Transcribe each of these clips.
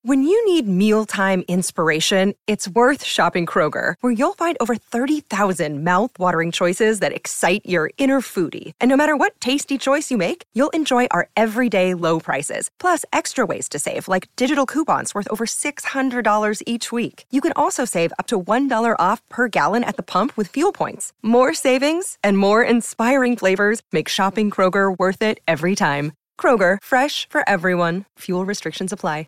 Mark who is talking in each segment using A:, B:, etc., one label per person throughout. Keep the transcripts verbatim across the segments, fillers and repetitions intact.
A: When you need mealtime inspiration, it's worth shopping Kroger, where you'll find over thirty thousand mouth-watering choices that excite your inner foodie. And no matter what tasty choice you make, you'll enjoy our everyday low prices, plus extra ways to save, like digital coupons worth over six hundred dollars each week. You can also save up to one dollar off per gallon at the pump with fuel points. More savings and more inspiring flavors make shopping Kroger worth it every time. Kroger, fresh for everyone. Fuel restrictions apply.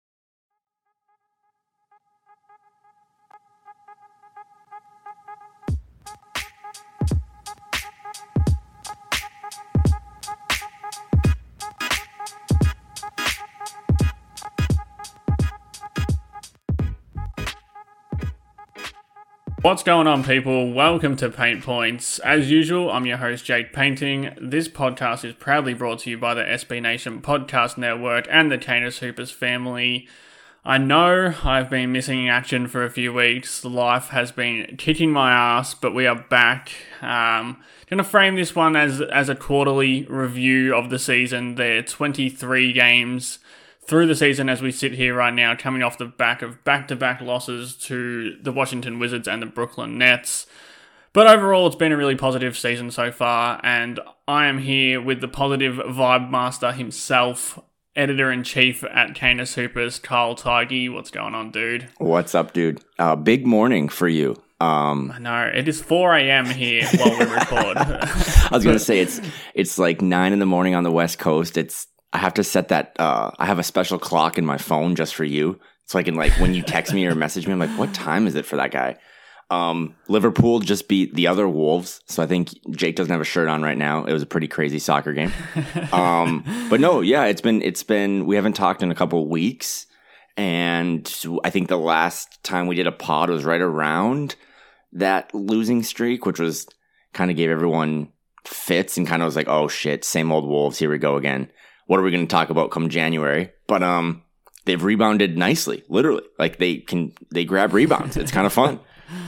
B: What's going on, people? Welcome to Paint Points. As usual, I'm your host, Jake Painting. This podcast is proudly brought to you by the S B Nation Podcast Network and the Canis Hoopers family. I know I've been missing action for a few weeks. Life has been kicking my ass, but we are back. Um, going to frame this one as, as a quarterly review of the season. There are twenty-three games through the season as we sit here right now, coming off the back of back-to-back losses to the Washington Wizards and the Brooklyn Nets. But overall, it's been a really positive season so far, and I am here with the positive vibe master himself, editor-in-chief at Canis Hoopers, Kyle Tighe. What's going on, dude?
C: What's up, dude? Uh, big morning for you. Um,
B: I know, it is four a.m. here while we record.
C: I was going to say, it's it's like nine in the morning on the West Coast. It's I have to set that, uh, I have a special clock in my phone just for you. So I can, like, when you text me or message me, I'm like, what time is it for that guy? Um, Liverpool just beat the other Wolves. So I think Jake doesn't have a shirt on right now. It was a pretty crazy soccer game. Um, but no, yeah, it's been, it's been, we haven't talked in a couple of weeks. And I think the last time we did a pod was right around that losing streak, which was kind of gave everyone fits and kind of was like, oh shit, same old Wolves. Here we go again. What are we going to talk about come January? But um, they've rebounded nicely, literally. Like they can, they grab rebounds. It's kind of fun.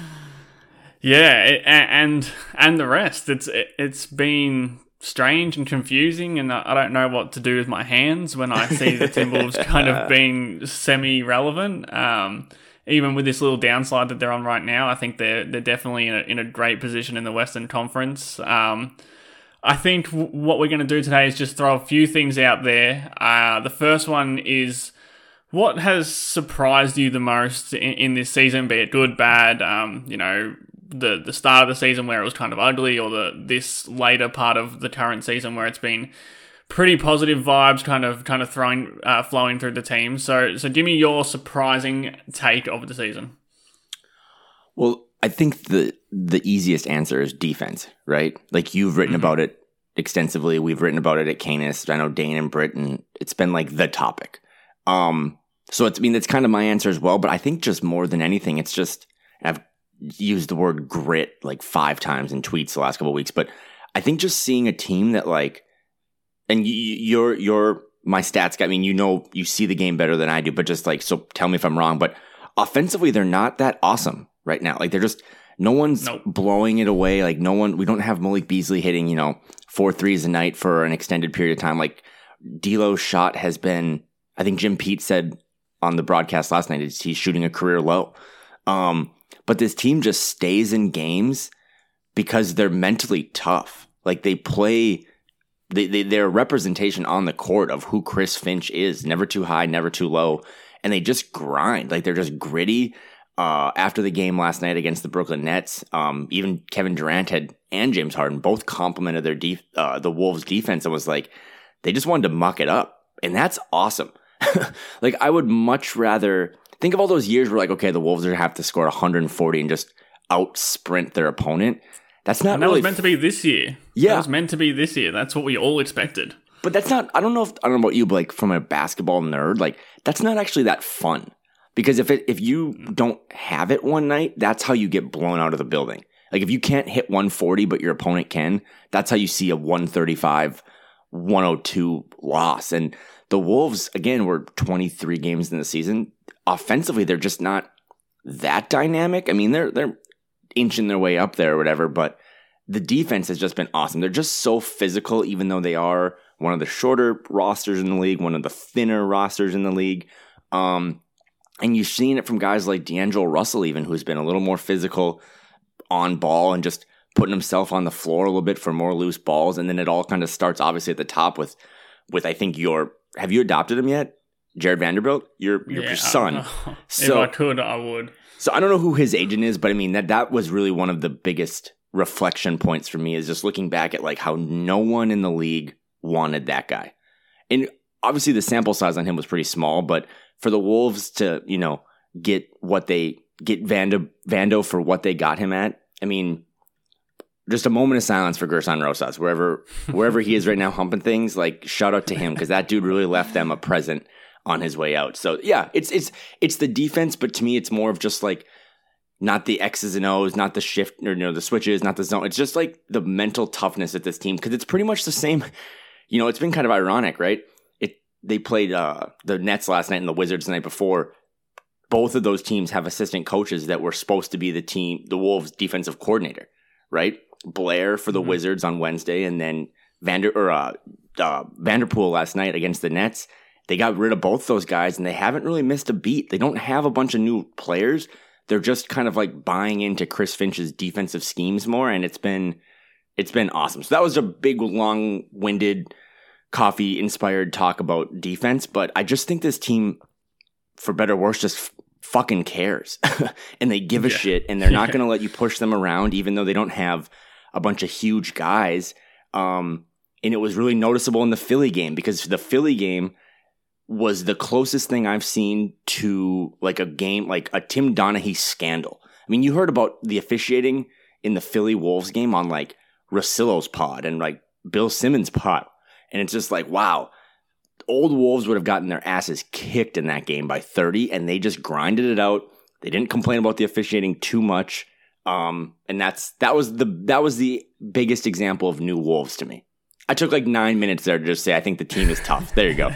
B: Yeah, it, and and the rest. It's it, it's been strange and confusing, and I don't know what to do with my hands when I see the Timberwolves kind of being semi-relevant. Um, even with this little downslide that they're on right now, I think they're they're definitely in a, in a great position in the Western Conference. Um, I think w- what we're going to do today is just throw a few things out there. Uh, the first one is, what has surprised you the most in, in this season, be it good, bad, um, you know, the the start of the season where it was kind of ugly, or the this later part of the current season where it's been pretty positive vibes kind of kind of throwing uh, flowing through the team. So so give me your surprising take of the season.
C: Well, I think the the easiest answer is defense, right? Like you've written mm-hmm. about it extensively. We've written about it at Canis. I know Dane and Britt, and it's been like the topic. Um, so it's I mean that's kind of my answer as well. But I think just more than anything, it's just I've used the word grit like five times in tweets the last couple of weeks. But I think just seeing a team that like, and you, you're you're my stats guy. I mean, you know, you see the game better than I do. But just like, so tell me if I'm wrong. But offensively, they're not that awesome right now. Like they're just, no one's nope. blowing it away. Like no one, we don't have Malik Beasley hitting, you know, four threes a night for an extended period of time. Like D'Lo's shot has been, I think Jim Pete said on the broadcast last night, he's shooting a career low. Um, but this team just stays in games because they're mentally tough. Like they play, they, they, they're a representation on the court of who Chris Finch is. Never too high, never too low. And they just grind. Like they're just gritty. Uh, after the game last night against the Brooklyn Nets, um, even Kevin Durant had and James Harden both complimented their def- uh, the Wolves defense and was like, they just wanted to muck it up. And that's awesome. Like I would much rather think of all those years where like, okay, the Wolves are going to have to score one hundred forty and just out sprint their opponent. That's not
B: and that
C: really
B: was meant to be this year.
C: Yeah.
B: That was meant to be this year. That's what we all expected.
C: But that's not, I don't know if, I don't know about you, but like from a basketball nerd, like that's not actually that fun. Because if it, if you don't have it one night, that's how you get blown out of the building. Like if you can't hit one forty, but your opponent can, that's how you see a one thirty-five, one oh two loss. And the Wolves, again, were twenty-three games in the season. Offensively, they're just not that dynamic. I mean, they're they're inching their way up there or whatever, but the defense has just been awesome. They're just so physical, even though they are one of the shorter rosters in the league, one of the thinner rosters in the league. Um, and you've seen it from guys like D'Angelo Russell, even, who's been a little more physical on ball and just putting himself on the floor a little bit for more loose balls. And then it all kind of starts obviously at the top with, with I think your, have you adopted him yet? Jared Vanderbilt, your your,
B: yeah,
C: your son.
B: if
C: So
B: I could, I would.
C: So I don't know who his agent is, but I mean that that was really one of the biggest reflection points for me, is just looking back at like how no one in the league wanted that guy. And obviously the sample size on him was pretty small, but for the Wolves to, you know, get what they get Vando Vando for what they got him at, I mean, just a moment of silence for Gerson Rosas, wherever wherever he is right now humping things. Like, shout out to him, because that dude really left them a present on his way out. So yeah, it's it's it's the defense, but to me it's more of just like not the X's and O's, not the shift or you know the switches, not the zone. It's just like the mental toughness at this team, because it's pretty much the same. You know, it's been kind of ironic, right? It they played uh, the Nets last night and the Wizards the night before. Both of those teams have assistant coaches that were supposed to be the team, the Wolves' defensive coordinator, right? Blair for the mm-hmm. Wizards on Wednesday, and then Vander or uh, uh, Vanderpool last night against the Nets. They got rid of both those guys, and they haven't really missed a beat. They don't have a bunch of new players. They're just kind of like buying into Chris Finch's defensive schemes more, and it's been it's been awesome. So that was a big, long-winded, coffee-inspired talk about defense, but I just think this team, for better or worse, just f- fucking cares. And they give a yeah. shit, and they're not going to let you push them around, even though they don't have a bunch of huge guys. Um, and it was really noticeable in the Philly game, because the Philly game was the closest thing I've seen to like a game, like a Tim Donaghy scandal. I mean, you heard about the officiating in the Philly Wolves game on like Russillo's pod and like Bill Simmons' pod. And it's just like, wow, old Wolves would have gotten their asses kicked in that game by thirty, and they just grinded it out. They didn't complain about the officiating too much. Um, and that's, that was the, that was the biggest example of new Wolves to me. I took like nine minutes there to just say, I think the team is tough. There you go.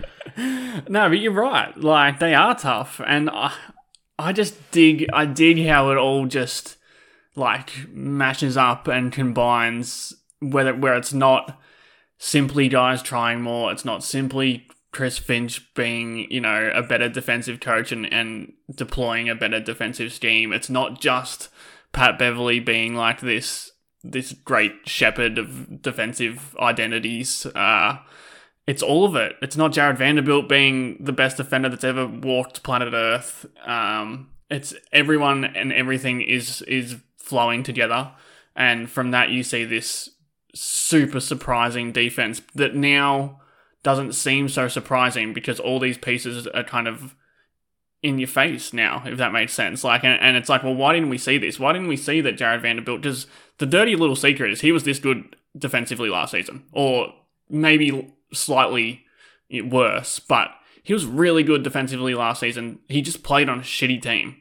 B: No, but you're right. Like, they are tough, and I, I just dig. I dig how it all just like mashes up and combines. Whether where it's not simply guys trying more, it's not simply Chris Finch being, you know, a better defensive coach and, and deploying a better defensive scheme. It's not just Pat Beverley being like this this great shepherd of defensive identities. Uh, It's all of it. It's not Jared Vanderbilt being the best defender that's ever walked planet Earth. Um, it's everyone and everything is is flowing together. And from that, you see this super surprising defense that now doesn't seem so surprising, because all these pieces are kind of in your face now, if that makes sense. Like, and, and it's like, well, why didn't we see this? Why didn't we see that Jared Vanderbilt? Because the dirty little secret is he was this good defensively last season, or maybe slightly worse, but he was really good defensively last season. He just played on a shitty team,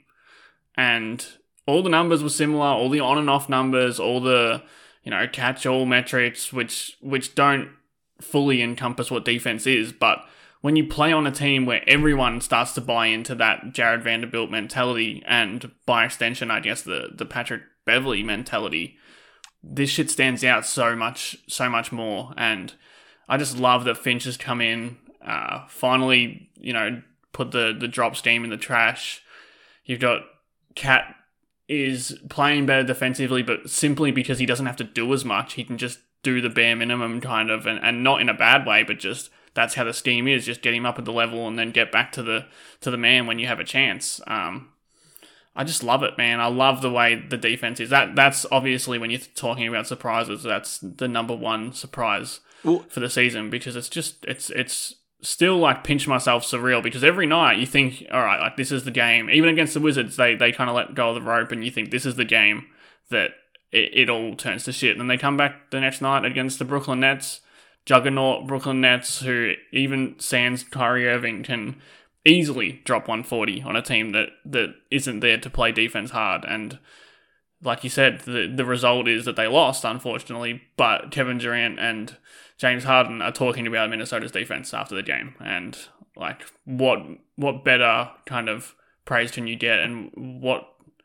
B: and all the numbers were similar, all the on and off numbers, all the, you know, catch-all metrics, which which don't fully encompass what defense is. But when you play on a team where everyone starts to buy into that Jared Vanderbilt mentality, and by extension, I guess the the Patrick Beverley mentality, this shit stands out so much, so much more. And I just love that Finch has come in, uh, finally, you know, put the, the drop scheme in the trash. You've got Cat is playing better defensively, but simply because he doesn't have to do as much. He can just do the bare minimum kind of, and, and not in a bad way, but just that's how the scheme is. Just get him up at the level and then get back to the to the man when you have a chance. Um, I just love it, man. I love the way the defense is. That That's obviously, when you're talking about surprises, that's the number one surprise Well, for the season, because it's just it's it's still like pinch myself surreal, because every night you think, all right, like this is the game. Even against the Wizards, they they kind of let go of the rope, and you think this is the game that it, it all turns to shit. And then they come back the next night against the Brooklyn Nets, juggernaut Brooklyn Nets, who even sans Kyrie Irving can easily drop one forty on a team that that isn't there to play defense hard. And like you said, the the result is that they lost, unfortunately, but Kevin Durant and James Harden are talking about Minnesota's defense after the game, and like what what better kind of praise can you get, and what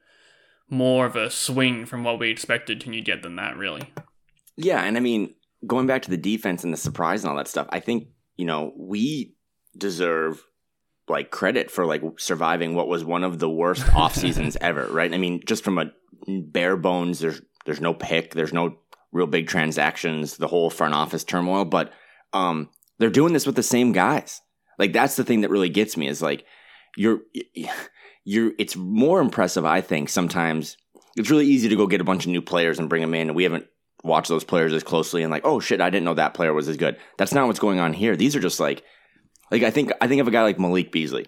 B: more of a swing from what we expected can you get than that, really?
C: Yeah, and I mean, going back to the defense and the surprise and all that stuff, I think, you know, we deserve like credit for like surviving what was one of the worst off seasons ever, right? I mean, just from a bare bones, there's there's no pick, there's no real big transactions, the whole front office turmoil, but um, they're doing this with the same guys. Like that's the thing that really gets me is like you're you're. It's more impressive, I think. Sometimes it's really easy to go get a bunch of new players and bring them in, and we haven't watched those players as closely and like, oh shit, I didn't know that player was as good. That's not what's going on here. These are just like. Like I think I think of a guy like Malik Beasley,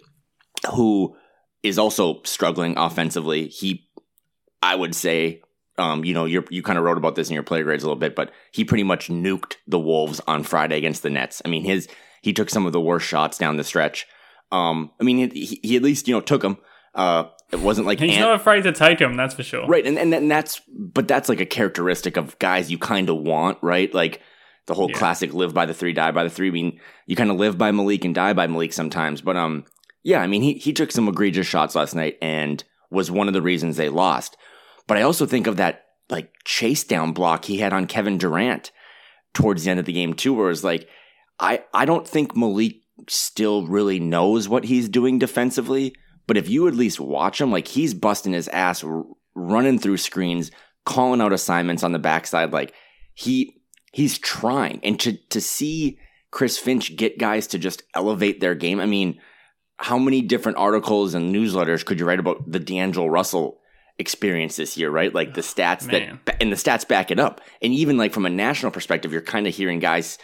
C: who is also struggling offensively. He, I would say, um, you know, you you kind of wrote about this in your player grades a little bit, but he pretty much nuked the Wolves on Friday against the Nets. I mean, his he took some of the worst shots down the stretch. Um, I mean, he, he at least you know took them. Uh, it wasn't like
B: he's
C: Ant-
B: not afraid to take them. That's for sure.
C: Right, and and, and that's but that's like a characteristic of guys you kind of want, right? Like. The whole yeah. classic live by the three, die by the three. I mean, you kind of live by Malik and die by Malik sometimes. But um, yeah, I mean, he, he took some egregious shots last night and was one of the reasons they lost. But I also think of that like chase down block he had on Kevin Durant towards the end of the game too, where it's like, I, I don't think Malik still really knows what he's doing defensively. But if you at least watch him, like he's busting his ass, r- running through screens, calling out assignments on the backside. Like he... He's trying. And to, to see Chris Finch get guys to just elevate their game. I mean, how many different articles and newsletters could you write about the D'Angelo Russell experience this year, right? Like the stats
B: Man.
C: that, and the stats back it up. And even like from a national perspective, you're kind of hearing guys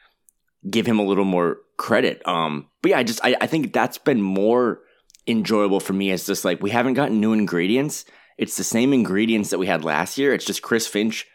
C: give him a little more credit. Um, but yeah, I just, I, I think that's been more enjoyable for me. It's just like, we haven't gotten new ingredients. It's the same ingredients that we had last year. It's just Chris Finch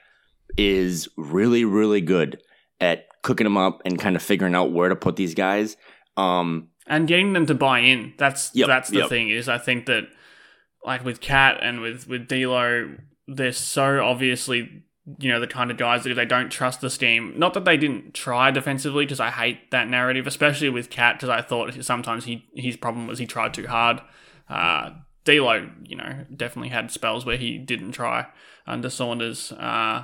C: is really, really good at cooking them up and kind of figuring out where to put these guys. Um,
B: and getting them to buy in. That's
C: yep,
B: that's the
C: yep.
B: thing is I think that like with Cat and with, with D'Lo, they're so obviously, you know, the kind of guys that they don't trust the scheme. Not that they didn't try defensively, because I hate that narrative, especially with Cat, because I thought sometimes he his problem was he tried too hard. Uh, D'Lo, you know, definitely had spells where he didn't try under Saunders. Uh,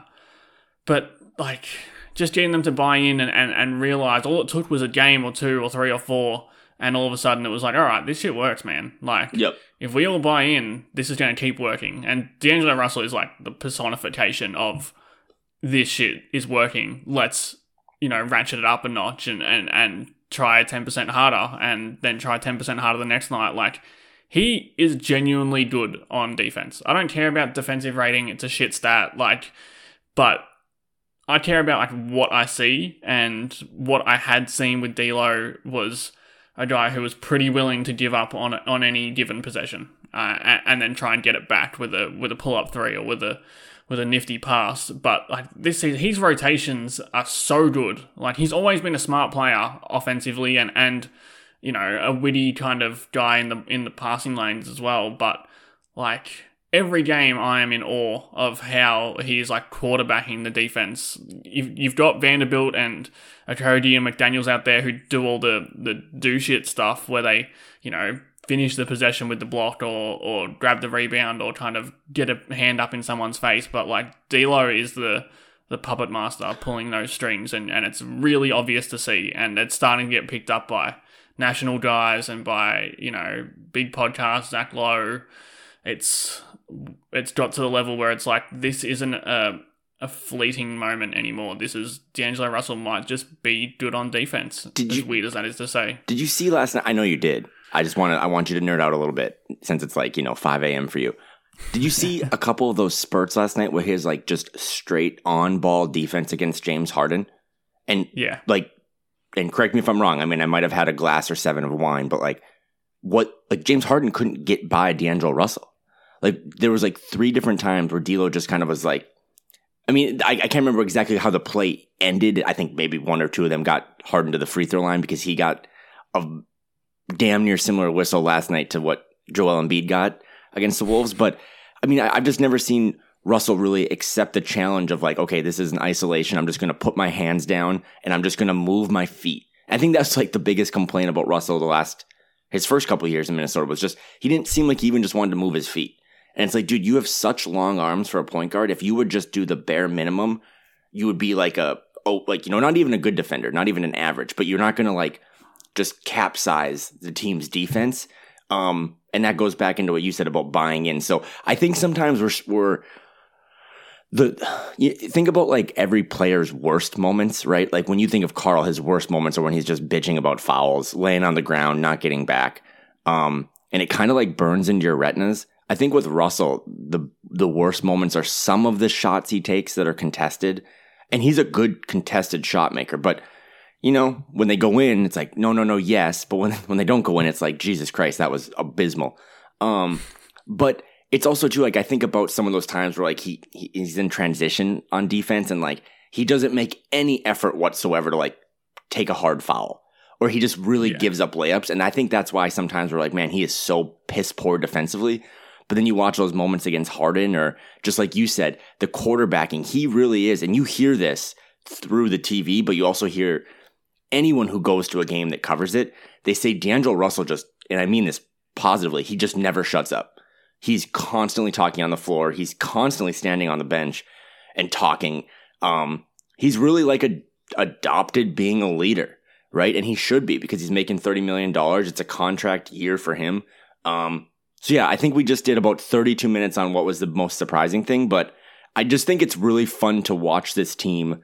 B: But, like, just getting them to buy in and, and, and realize all it took was a game or two or three or four, and all of a sudden it was like, all right, this shit works, man. Like,
C: yep.
B: if we all buy in, this is going to keep working. And D'Angelo Russell is, like, the personification of this shit is working. Let's, you know, ratchet it up a notch and, and, and try ten percent harder and then try ten percent harder the next night. Like, he is genuinely good on defense. I don't care about defensive rating. It's a shit stat. Like, but... I care about like what I see, and what I had seen with D'Lo was a guy who was pretty willing to give up on on any given possession, uh, and, and then try and get it back with a with a pull up three or with a with a nifty pass. But like this season, his rotations are so good. Like he's always been a smart player offensively, and and you know a witty kind of guy in the in the passing lanes as well. But like. Every game, I am in awe of how he's like quarterbacking the defense. You've, you've got Vanderbilt and Okodi and McDaniels out there who do all the, the do shit stuff where they, you know, finish the possession with the block or or grab the rebound or kind of get a hand up in someone's face. But like D'Lo is the the puppet master pulling those strings, and, and it's really obvious to see, and it's starting to get picked up by national guys and by, you know, big podcasts, Zach Lowe. It's it's got to the level where it's like, this isn't a, a fleeting moment anymore. This is, D'Angelo Russell might just be good on defense.
C: Did
B: as
C: you,
B: weird as that is to say.
C: Did you see last night? I know you did. I just want to, I want you to nerd out a little bit since it's like, you know, five a.m. for you. Did you see a couple of those spurts last night where his like just straight on ball defense against James Harden? And
B: yeah,
C: like, and correct me if I'm wrong. I mean, I might have had a glass or seven of wine, but like what, like James Harden couldn't get by D'Angelo Russell. Like there was like three different times where D'Lo just kind of was like, I mean, I, I can't remember exactly how the play ended. I think maybe one or two of them got Harden to the free throw line because he got a damn near similar whistle last night to what Joel Embiid got against the Wolves. But I mean, I, I've just never seen Russell really accept the challenge of like, okay, this is an isolation. I'm just going to put my hands down and I'm just going to move my feet. I think that's like the biggest complaint about Russell the last, his first couple of years in Minnesota was just, he didn't seem like he even just wanted to move his feet. And it's like, dude, you have such long arms for a point guard. If you would just do the bare minimum, you would be like a, oh, like, you know, not even a good defender, not even an average, but you're not going to like just capsize the team's defense. Um, and that goes back into what you said about buying in. So I think sometimes we're, we're the, you think about like every player's worst moments, right? Like when you think of Carl, his worst moments are when he's just bitching about fouls, laying on the ground, not getting back. Um, and it kind of like burns into your retinas. I think with Russell, the, the worst moments are some of the shots he takes that are contested. And he's a good contested shot maker, but you know, when they go in, it's like, no, no, no, yes. But when when they don't go in, it's like, Jesus Christ, that was abysmal. Um, but it's also too, like, I think about some of those times where like he, he he's in transition on defense and like he doesn't make any effort whatsoever to like take a hard foul, or he just really yeah. gives up layups. And I think that's why sometimes we're like, man, he is so piss poor defensively. But then you watch those moments against Harden, or just like you said, the quarterbacking, he really is. And you hear this through the T V, but you also hear anyone who goes to a game that covers it, they say D'Angelo Russell just, and I mean this positively, he just never shuts up. He's constantly talking on the floor. He's constantly standing on the bench and talking. Um, he's really like a, adopted being a leader, right? And he should be, because he's making thirty million dollars. It's a contract year for him. Um, so yeah, I think we just did about thirty-two minutes on what was the most surprising thing, but I just think it's really fun to watch this team.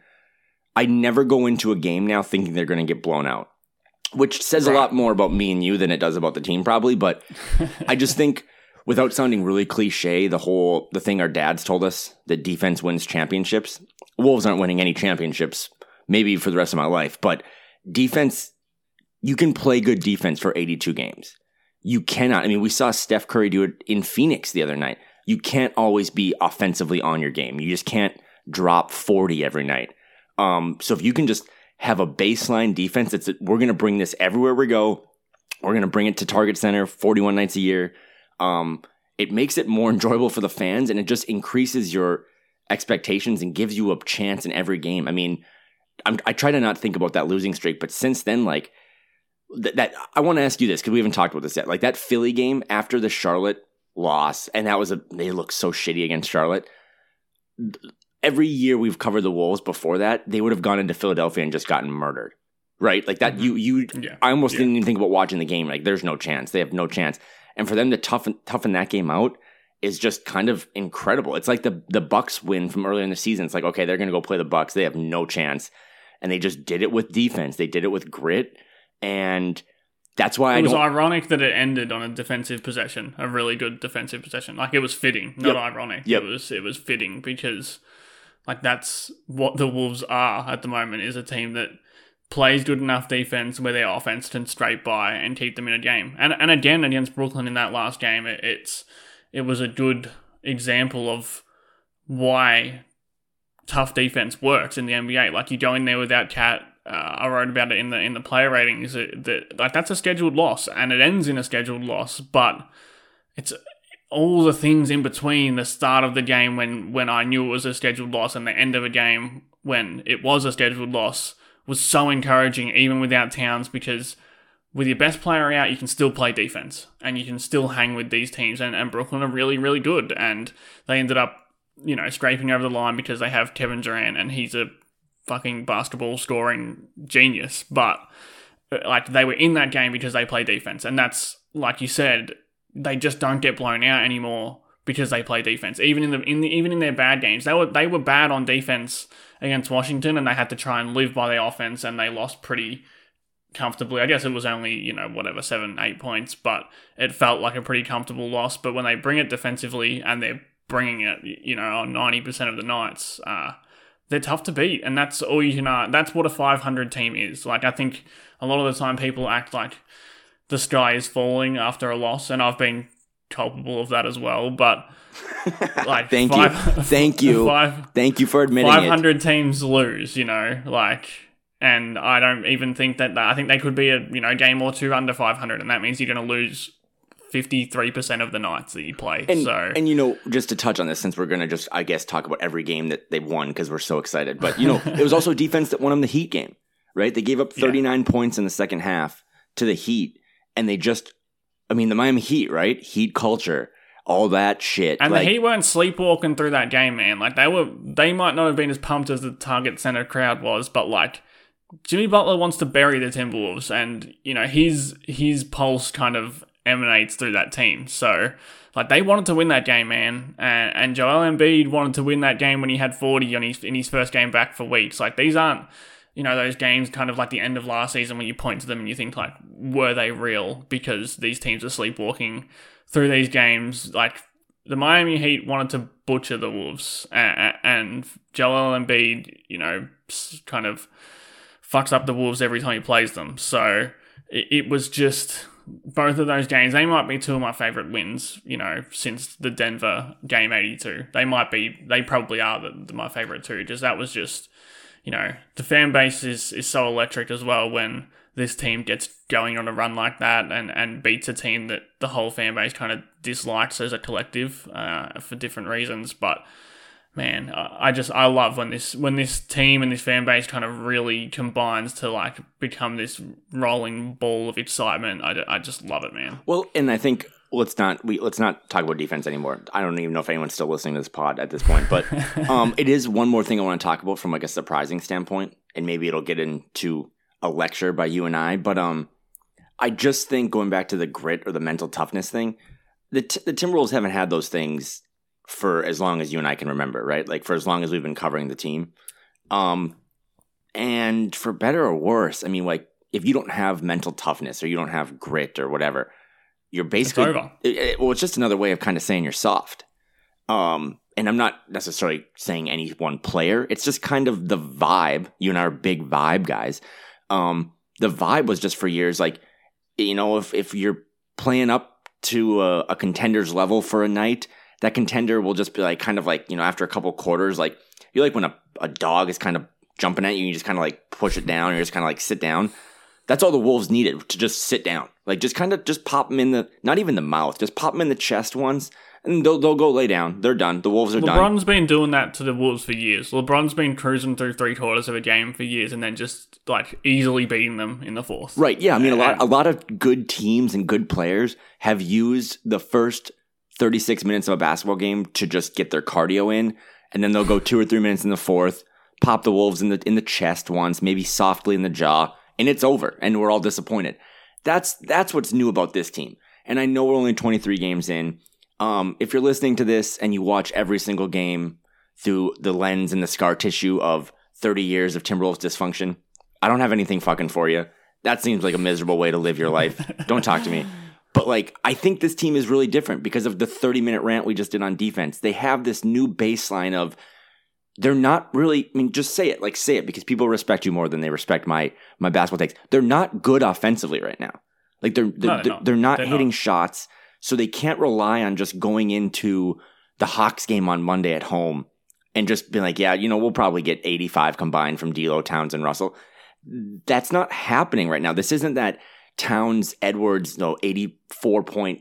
C: I never go into a game now thinking they're going to get blown out, which says right. a lot more about me and you than it does about the team probably. But I just think, without sounding really cliche, the whole, the thing our dads told us, that defense wins championships. Wolves aren't winning any championships, maybe for the rest of my life, but defense, you can play good defense for eighty-two games. You cannot. I mean, we saw Steph Curry do it in Phoenix the other night. You can't always be offensively on your game. You just can't drop forty every night. Um, so if you can just have a baseline defense, that's we're going to bring this everywhere we go. We're going to bring it to Target Center forty-one nights a year. Um, it makes it more enjoyable for the fans, and it just increases your expectations and gives you a chance in every game. I mean, I'm, I try to not think about that losing streak, but since then, like th- that, I want to ask you this, because we haven't talked about this yet. Like that Philly game after the Charlotte loss, and that was a they looked so shitty against Charlotte. Every year we've covered the Wolves before that, they would have gone into Philadelphia and just gotten murdered, right? Like that, mm-hmm. you, you, yeah. I almost yeah. didn't even think about watching the game. Like there's no chance. They have no chance. And for them to toughen, toughen that game out is just kind of incredible. It's like the, the Bucks win from earlier in the season. It's like, okay, they're going to go play the Bucks. They have no chance. And they just did it with defense. They did it with grit. And that's why
B: it
C: I
B: was
C: don't...
B: ironic that it ended on a defensive possession, a really good defensive possession. Like it was fitting, not yep. ironic. Yep. It was, it was fitting because... Like, that's what the Wolves are at the moment, is a team that plays good enough defense where their offense can scrape by and keep them in a game. And and again, against Brooklyn in that last game, it, it's it was a good example of why tough defense works in the N B A. Like, you go in there without Cat. Uh, I wrote about it in the in the player ratings. That, that like that's a scheduled loss, and it ends in a scheduled loss. But it's all the things in between the start of the game when, when I knew it was a scheduled loss and the end of a game when it was a scheduled loss was so encouraging, even without Towns, because with your best player out, you can still play defense and you can still hang with these teams. And, and Brooklyn are really, really good. And they ended up, you know, scraping over the line because they have Kevin Durant and he's a fucking basketball scoring genius. But like, they were in that game because they play defense. And that's, like you said, they just don't get blown out anymore because they play defense. Even in the in the even in their bad games, they were they were bad on defense against Washington, and they had to try and live by their offense, and they lost pretty comfortably. I guess it was only, you know, whatever, seven, eight points, but it felt like a pretty comfortable loss. But when they bring it defensively and they're bringing it, you know, on ninety percent of the nights, uh, they're tough to beat, and that's all you can. Uh, that's what a five hundred team is. Like, I think a lot of the time people act like the sky is falling after a loss, and I've been culpable of that as well. But like,
C: thank
B: five,
C: you, thank you,
B: five,
C: thank you for admitting
B: five hundred
C: it.
B: teams lose, you know, like, and I don't even think that. I think they could be a you know game or two under five hundred, and that means you're going to lose fifty-three percent of the nights that you play.
C: And,
B: so,
C: and you know, just to touch on this, since we're going to just, I guess, talk about every game that they've won because we're so excited. But you know, it was also defense that won them the Heat game, right? They gave up thirty-nine yeah. points in the second half to the Heat. And they just, I mean, the Miami Heat, right? Heat culture, all that shit.
B: And
C: like,
B: the Heat weren't sleepwalking through that game, man. Like, they were, they might not have been as pumped as the Target Center crowd was, but like, Jimmy Butler wants to bury the Timberwolves, and you know his his pulse kind of emanates through that team. So, like, they wanted to win that game, man, and, and Joel Embiid wanted to win that game when he had forty on his in his first game back for weeks. Like, these aren't, you know, those games kind of like the end of last season when you point to them and you think, like, were they real? Because these teams are sleepwalking through these games. Like, the Miami Heat wanted to butcher the Wolves, and, and Joel Embiid, you know, kind of fucks up the Wolves every time he plays them. So it, it was just both of those games. They might be two of my favorite wins, you know, since the Denver game eighty-two. They might be, they probably are the, the, my favorite too. Just that was just, you know, the fan base is, is so electric as well when this team gets going on a run like that and, and beats a team that the whole fan base kind of dislikes as a collective uh, for different reasons. But man, I just I love when this when this team and this fan base kind of really combines to like become this rolling ball of excitement. I, I just love it, man.
C: Well, and I think let's not we let's not talk about defense anymore. I don't even know if anyone's still listening to this pod at this point, but um, it is one more thing I want to talk about from like a surprising standpoint, and maybe it'll get into a lecture by you and I. But um, I just think going back to the grit or the mental toughness thing, the t- the Timberwolves haven't had those things for as long as you and I can remember, right? Like for as long as we've been covering the team. Um, and for better or worse, I mean, like if you don't have mental toughness or you don't have grit or whatever, you're basically,
B: it's over.
C: It, it, well, it's just another way of kind of saying you're soft. Um, and I'm not necessarily saying any one player. It's just kind of the vibe. You and I are big vibe guys. Um, the vibe was just for years, like, you know, if, if you're playing up to a, a contender's level for a night, that contender will just be like, kind of like, you know, after a couple quarters, like, you like when a, a dog is kind of jumping at you, and you just kind of like push it down, or you just kind of like sit down. That's all the Wolves needed, to just sit down. Like, just kind of just pop them in the, not even the mouth, just pop them in the chest once, and they'll, they'll go lay down. They're done. The Wolves are
B: LeBron's
C: done.
B: LeBron's been doing that to the Wolves for years. LeBron's been cruising through three quarters of a game for years and then just, like, easily beating them in the fourth.
C: Right, yeah. I mean, a lot, a lot of good teams and good players have used the first thirty-six minutes of a basketball game to just get their cardio in, and then they'll go two or three minutes in the fourth, pop the Wolves in the in the chest once, maybe softly in the jaw, and it's over, and we're all disappointed. That's that's what's new about this team. And I know we're only twenty-three games in. Um, if you're listening to this and you watch every single game through the lens and the scar tissue of thirty years of Timberwolves dysfunction, I don't have anything fucking for you. That seems like a miserable way to live your life. Don't talk to me. But, like, I think this team is really different because of the thirty-minute rant we just did on defense. They have this new baseline of they're not really – I mean, just say it. Like, say it because people respect you more than they respect my my basketball takes. They're not good offensively right now. Like, they're they're,
B: no,
C: they're,
B: no.
C: they're not
B: they're
C: hitting
B: not.
C: shots, so they can't rely on just going into the Hawks game on Monday at home and just being like, yeah, you know, we'll probably get eighty-five combined from D'Lo, Towns, and Russell. That's not happening right now. This isn't that – Towns, Edwards, no, eighty-four point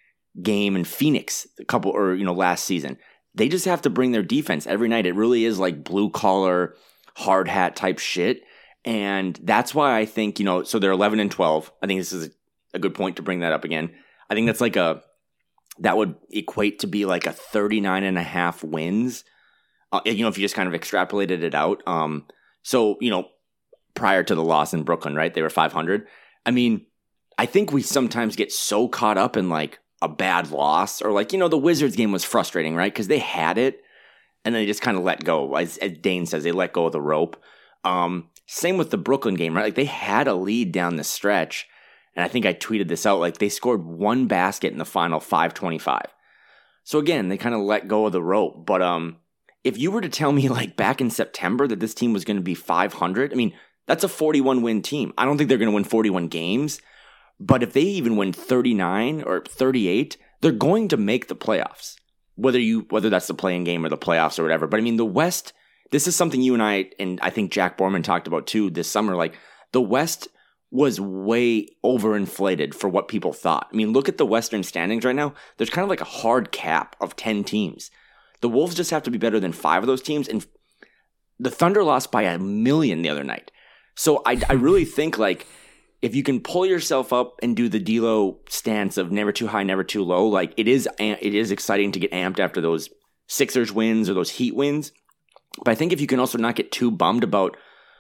C: game in Phoenix a couple or, you know, last season. They just have to bring their defense every night. It really is like blue collar, hard hat type shit. And that's why I think, you know, so they're eleven and twelve. I think this is a good point to bring that up again. I think that's like a, that would equate to be like a thirty-nine and a half wins. Uh, you know, if you just kind of extrapolated it out. Um, so, you know, prior to the loss in Brooklyn, right? They were five hundred. I mean, I think we sometimes get so caught up in like a bad loss or like, you know, the Wizards game was frustrating, right? Because they had it and then they just kind of let go. As, as Dane says, they let go of the rope. Um, same with the Brooklyn game, right? Like they had a lead down the stretch. And I think I tweeted this out. Like they scored one basket in the final five twenty-five. So again, they kind of let go of the rope. But um, if you were to tell me like back in September that this team was going to be five hundred, I mean, that's a forty-one win team. I don't think they're going to win forty-one games, but if they even win thirty-nine or thirty-eight, they're going to make the playoffs. Whether you whether that's the play-in game or the playoffs or whatever. But I mean, the West, this is something you and I and I think Jack Borman talked about too this summer. Like the West was way overinflated for what people thought. I mean, look at the Western standings right now. There's kind of like a hard cap of ten teams. The Wolves just have to be better than five of those teams, and the Thunder lost by a million the other night. So I, I really think like if you can pull yourself up and do the D'Lo stance of never too high, never too low, like it is it is exciting to get amped after those Sixers wins or those Heat wins. But I think if you can also not get too bummed about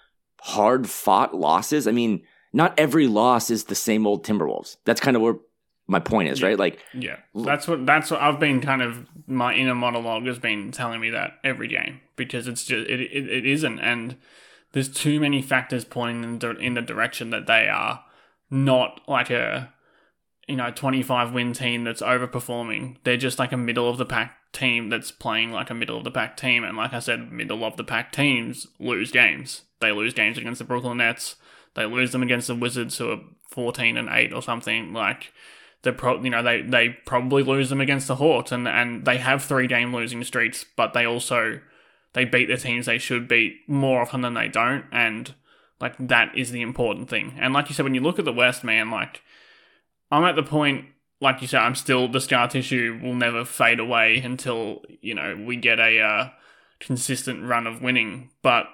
C: hard fought losses. I mean, not every loss is the same old Timberwolves. That's kind of where my point is,
B: yeah.
C: right? Like,
B: yeah, that's what that's what I've been kind of my inner monologue has been telling me that every game, because it's just it it, it isn't, and there's too many factors pointing in the, in the direction that they are not like a you know twenty-five win team that's overperforming. They're just like a middle of the pack team that's playing like a middle of the pack team, and like I said, middle of the pack teams lose games. They lose games against the Brooklyn Nets. They lose them against the Wizards, who are fourteen and eight or something. Like, they pro- you know, they, they probably lose them against the Hawks, and, and they have three game losing streaks, but they also they beat the teams they should beat more often than they don't, and like that is the important thing. And like you said, when you look at the West, man, like I'm at the point, like you said, I'm still the scar tissue will never fade away until you know we get a uh, consistent run of winning, but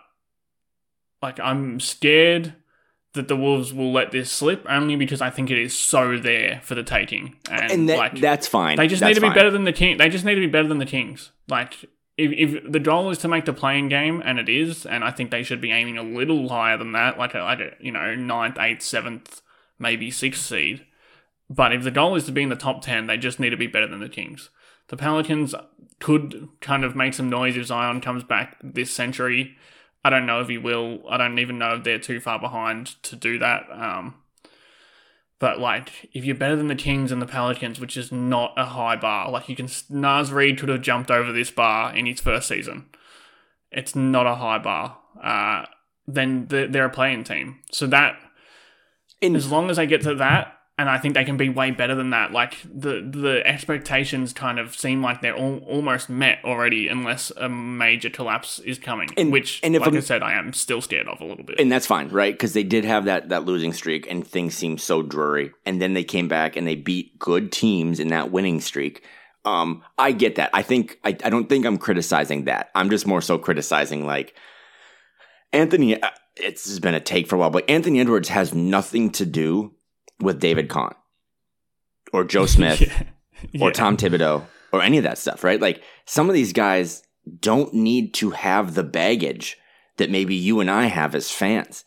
B: like I'm scared that the Wolves will let this slip, only because I think it is so there for the taking. And,
C: and that,
B: like,
C: that's fine.
B: They just
C: that's
B: need to be
C: fine.
B: better than the King. They just need to be better than the Kings. Like, if, if the goal is to make the playing game, and it is, and I think they should be aiming a little higher than that, like a, like a you know, ninth, eighth, seventh, maybe sixth seed. But if the goal is to be in the top ten, they just need to be better than the Kings. The Pelicans could kind of make some noise if Zion comes back this century. I don't know if he will. I don't even know if they're too far behind to do that. Um, but, like, if you're better than the Kings and the Pelicans, which is not a high bar, like, you can... Naz Reid could have jumped over this bar in his first season. It's not a high bar. Uh, then they're a playing team. So that... In, as long as they get to that, and I think they can be way better than that, like, the the expectations kind of seem like they're all, almost met already, unless a major collapse is coming,
C: and,
B: which,
C: and if
B: like
C: I'm,
B: I said, I am still scared of a little bit.
C: And that's fine, right? Because they did have that, that losing streak, and things seemed so dreary. And then they came back, and they beat good teams in that winning streak. Um, I get that. I think I, I don't think I'm criticizing that. I'm just more so criticizing, like, Anthony... It's been a take for a while, but Anthony Edwards has nothing to do with David Kahn or Joe Smith
B: yeah. Yeah.
C: or Tom Thibodeau or any of that stuff, right? Like, some of these guys don't need to have the baggage that maybe you and I have as fans.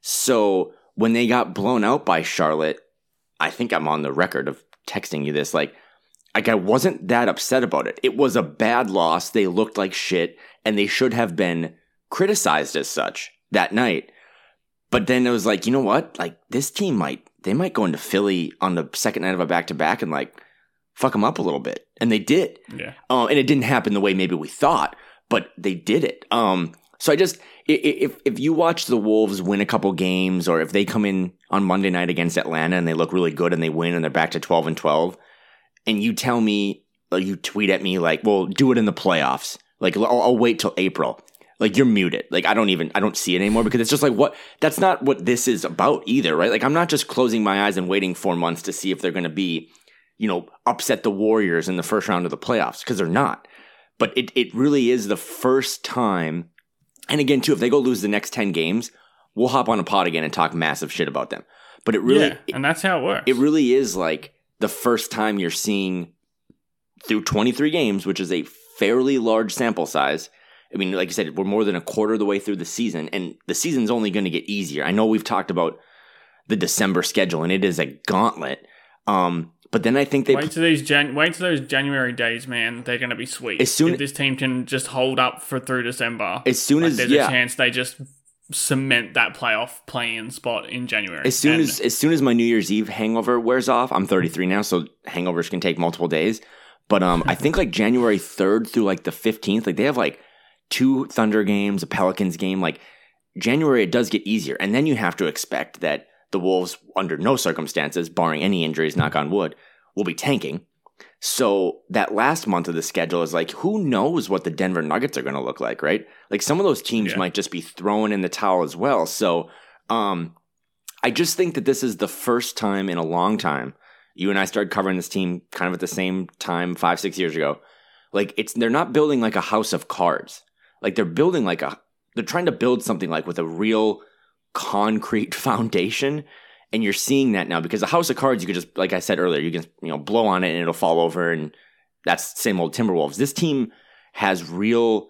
C: So when they got blown out by Charlotte, I think I'm on the record of texting you this, like, like I wasn't that upset about it. It was a bad loss. They looked like shit, and they should have been criticized as such that night. But then it was like, you know what? Like, this team might, they might go into Philly on the second night of a back-to-back and, like, fuck them up a little bit. And they did.
B: Yeah.
C: Uh, and it didn't happen the way maybe we thought, but they did it. Um, so I just, if if you watch the Wolves win a couple games, or if they come in on Monday night against Atlanta and they look really good and they win and they're back to twelve and twelve, and you tell me, or you tweet at me like, well, do it in the playoffs. Like, I'll, I'll wait till April. Like, you're muted. Like, I don't even, I don't see it anymore, because it's just like, what, that's not what this is about either, right? Like, I'm not just closing my eyes and waiting four months to see if they're going to be, you know, upset the Warriors in the first round of the playoffs, because they're not. But it, it really is the first time. And again, too, if they go lose the next ten games, we'll hop on a pod again and talk massive shit about them. But it really,
B: yeah, and that's how it works.
C: It really is like the first time you're seeing through twenty-three games, which is a fairly large sample size. I mean, like I said, we're more than a quarter of the way through the season, and the season's only going to get easier. I know we've talked about the December schedule, and it is a gauntlet. Um, but then I think they
B: wait to these Jan- wait to those January days, man. They're going to be sweet.
C: As soon
B: if this team can just hold up for through December,
C: as soon
B: like,
C: as
B: there's
C: yeah.
B: a chance they just cement that playoff play-in spot in January.
C: As soon
B: and,
C: as as soon as my New Year's Eve hangover wears off, I'm thirty-three now, so hangovers can take multiple days. But um, I think like January third through like the fifteenth, like they have like two Thunder games, a Pelicans game. Like, January, it does get easier. And then you have to expect that the Wolves, under no circumstances, barring any injuries, knock on wood, will be tanking. So that last month of the schedule is like, who knows what the Denver Nuggets are going to look like, right? Like, some of those teams yeah. might just be throwing in the towel as well. So um, I just think that this is the first time in a long time. You and I started covering this team kind of at the same time, five, six years ago. Like, it's they're not building like a house of cards. Like, they're building like a, they're trying to build something like with a real concrete foundation. And you're seeing that now, because a house of cards, you could just, like I said earlier, you can, you know, blow on it and it'll fall over, and that's the same old Timberwolves. This team has real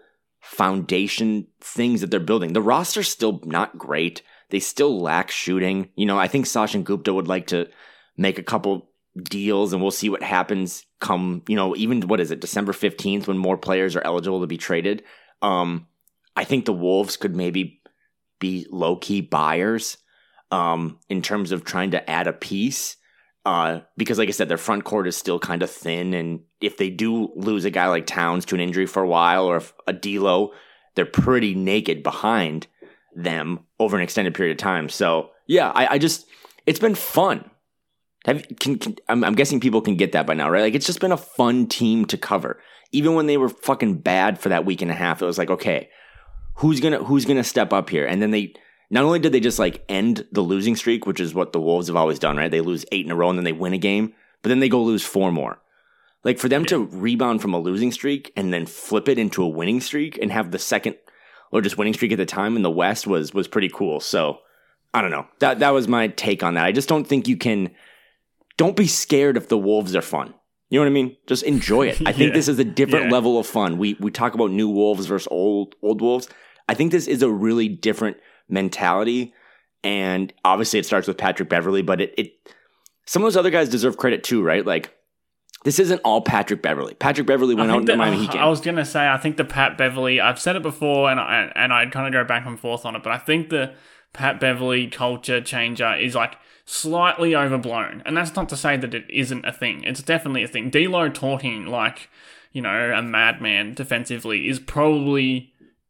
C: foundation things that they're building. The roster's still not great. They still lack shooting. You know, I think Sachin Gupta would like to make a couple deals, and we'll see what happens come, you know, even, what is it, December fifteenth, when more players are eligible to be traded. Um, I think the Wolves could maybe be low-key buyers um, in terms of trying to add a piece. Uh, because, like I said, their front court is still kind of thin, and if they do lose a guy like Towns to an injury for a while, or if a D'Lo, they're pretty naked behind them over an extended period of time. So, yeah, I, I just, it's been fun. Have, can, can, I'm, I'm guessing people can get that by now, right? Like, it's just been a fun team to cover. Even when they were fucking bad for that week and a half, it was like, okay, who's gonna who's gonna step up here? And then they, not only did they just like end the losing streak, which is what the Wolves have always done, right? They lose eight in a row and then they win a game, but then they go lose four more. Like, for them yeah. to rebound from a losing streak and then flip it into a winning streak and have the second or just winning streak at the time in the West was was pretty cool. So I don't know. That that was my take on that. I just don't think you can. Don't be scared if the Wolves are fun. You know what I mean? Just enjoy it. I think yeah. this is a different yeah. level of fun. We we talk about new Wolves versus old old Wolves. I think this is a really different mentality, and obviously it starts with Patrick Beverley, but it, it some of those other guys deserve credit too, right? Like, this isn't all Patrick Beverley. Patrick Beverley went out in the Miami Heat game.
B: I was going to say, I think the Pat Beverley, I've said it before, and I, and I'd kind of go back and forth on it, but I think the Pat Beverley culture changer is like slightly overblown. And that's not to say that it isn't a thing. It's definitely a thing. D'Lo talking like, you know, a madman defensively is probably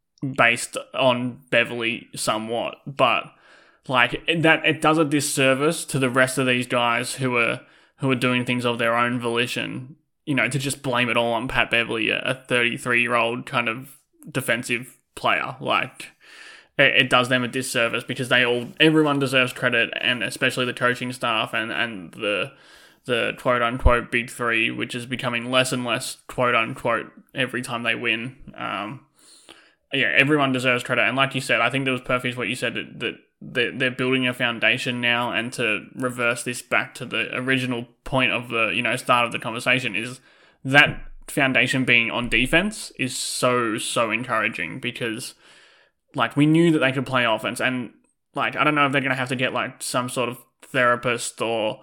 B: based on Beverley somewhat, but like that, it does a disservice to the rest of these guys who are who are doing things of their own volition, you know, to just blame it all on Pat Beverley, a thirty-three-year-old kind of defensive player. Like, it, it does them a disservice because they all, everyone deserves credit, and especially the coaching staff and, and the the quote-unquote big three, which is becoming less and less quote-unquote every time they win. Um, yeah, everyone deserves credit. And like you said, I think that was perfect what you said, that, that they're building a foundation now, and to reverse this back to the original point of the, you know, start of the conversation, is that foundation being on defense is so, so encouraging, because like we knew that they could play offense, and like, I don't know if they're going to have to get like some sort of therapist or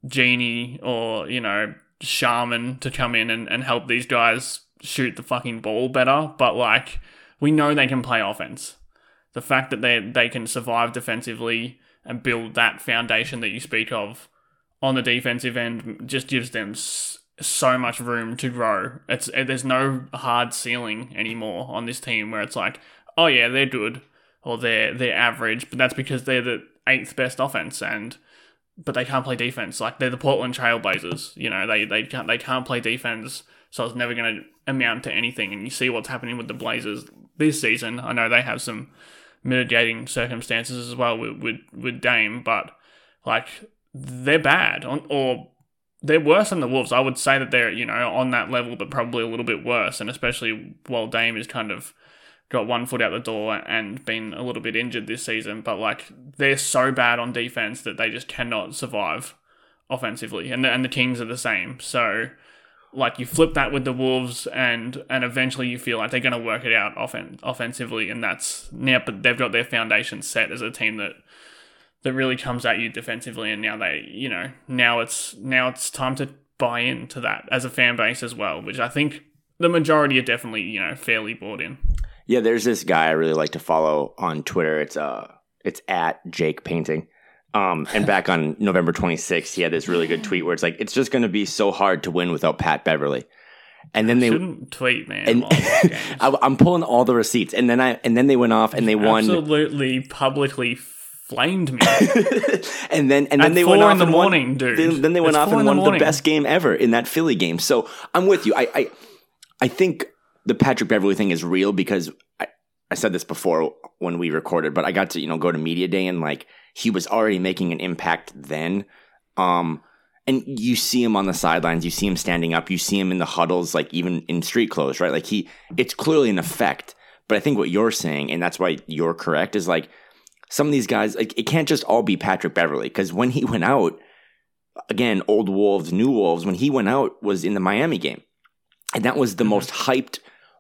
B: genie or, you know, shaman to come in and, and help these guys shoot the fucking ball better, but like, we know they can play offense. The fact that they they can survive defensively and build that foundation that you speak of on the defensive end just gives them s- so much room to grow. It's there's no hard ceiling anymore on this team where it's like, oh yeah, they're good or they're they're average, but that's because they're the eighth best offense, and but they can't play defense. Like, they're the Portland Trailblazers. You know, they they can't they can't play defense, so it's never going to amount to anything. And you see what's happening with the Blazers this season. I know they have some mitigating circumstances as well with, with, with Dame, but like, they're bad, or they're worse than the Wolves. I would say that they're, you know, on that level, but probably a little bit worse, and especially while Dame has kind of got one foot out the door and been a little bit injured this season. But like, they're so bad on defense that they just cannot survive offensively, and the, and the Kings are the same. So like, you flip that with the Wolves, and and eventually you feel like they're going to work it out offen- offensively, and that's now. But they've got their foundation set as a team that that really comes at you defensively, and now they, you know, now it's now it's time to buy into that as a fan base as well, which I think the majority are definitely, you know, fairly bought in.
C: Yeah, there's this guy I really like to follow on Twitter. It's uh, it's at Jake Painting. Um, and back on November twenty-sixth, he had this really good tweet where it's like, it's just going to be so hard to win without Pat Beverley. And then they
B: shouldn't tweet, man.
C: And, I, I'm pulling all the receipts, and then I and then they went off and they won.
B: Absolutely, publicly flamed me.
C: and then and then
B: At
C: they
B: four
C: went off
B: in the
C: and
B: morning,
C: won,
B: dude.
C: Then, then they went
B: it's
C: off and
B: won
C: won
B: the,
C: the best game ever in that Philly game. So I'm with you. I I, I think the Patrick Beverley thing is real, because I, I said this before when we recorded, but I got to, you know, go to media day, and like, he was already making an impact then. Um, and you see him on the sidelines, you see him standing up, you see him in the huddles, like even in street clothes, right? Like, he, it's clearly an effect. But I think what you're saying, and that's why you're correct, is like, some of these guys, like, it can't just all be Patrick Beverley, because when he went out, again, old Wolves, new Wolves, when he went out was in the Miami game. And that was the mm-hmm. most hyped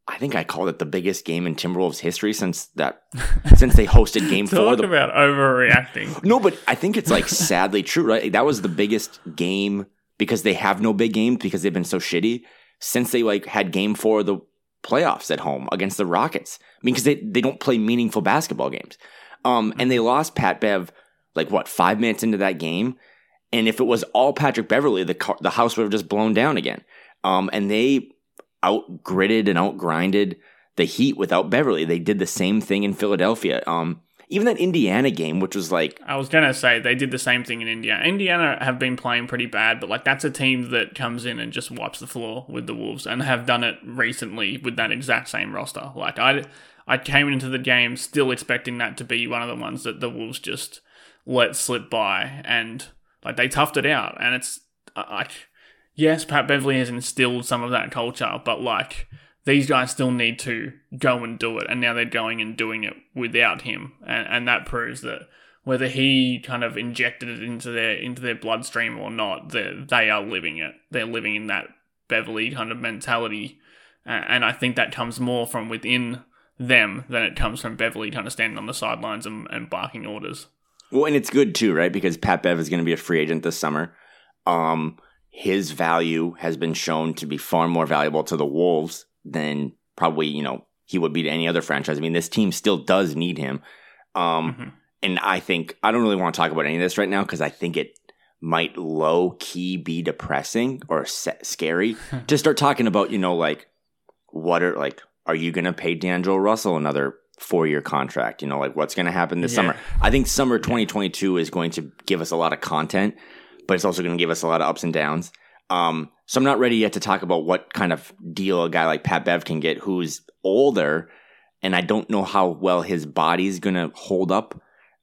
C: I think I called it the biggest game in Timberwolves history since that since they hosted Game Four.
B: Talk
C: the,
B: about overreacting.
C: No, but I think it's like sadly true, right? That was the biggest game because they have no big games because they've been so shitty since they like had Game Four of the playoffs at home against the Rockets. I mean, because they they don't play meaningful basketball games, um, and they lost Pat Bev like what five minutes into that game, and if it was all Patrick Beverley, the car, the house would have just blown down again. Um, and they out gritted and out grinded the Heat without Beverley. They did the same thing in Philadelphia. Um, even that Indiana game, which was like,
B: I was gonna say they did the same thing in Indiana. Indiana have been playing pretty bad, but like that's a team that comes in and just wipes the floor with the Wolves, and have done it recently with that exact same roster. Like I, I came into the game still expecting that to be one of the ones that the Wolves just let slip by, and like they toughed it out. And it's like, yes, Pat Beverley has instilled some of that culture, but like these guys still need to go and do it, and now they're going and doing it without him, and and that proves that whether he kind of injected it into their into their bloodstream or not, they they are living it. They're living in that Beverley kind of mentality, and I think that comes more from within them than it comes from Beverley kind of standing on the sidelines and, and barking orders.
C: Well, and it's good too, right? Because Pat Bev is going to be a free agent this summer. Um, his value has been shown to be far more valuable to the Wolves than probably, you know, he would be to any other franchise. I mean, this team still does need him. Um, mm-hmm. And I think, I don't really want to talk about any of this right now because I think it might low key be depressing or scary to start talking about, you know, like, what are, like, are you going to pay D'Angelo Russell another four-year contract? You know, like, what's going to happen this yeah. summer? I think summer twenty twenty-two is going to give us a lot of content, but it's also going to give us a lot of ups and downs. Um, so I'm not ready yet to talk about what kind of deal a guy like Pat Bev can get who's older, and I don't know how well his body's going to hold up.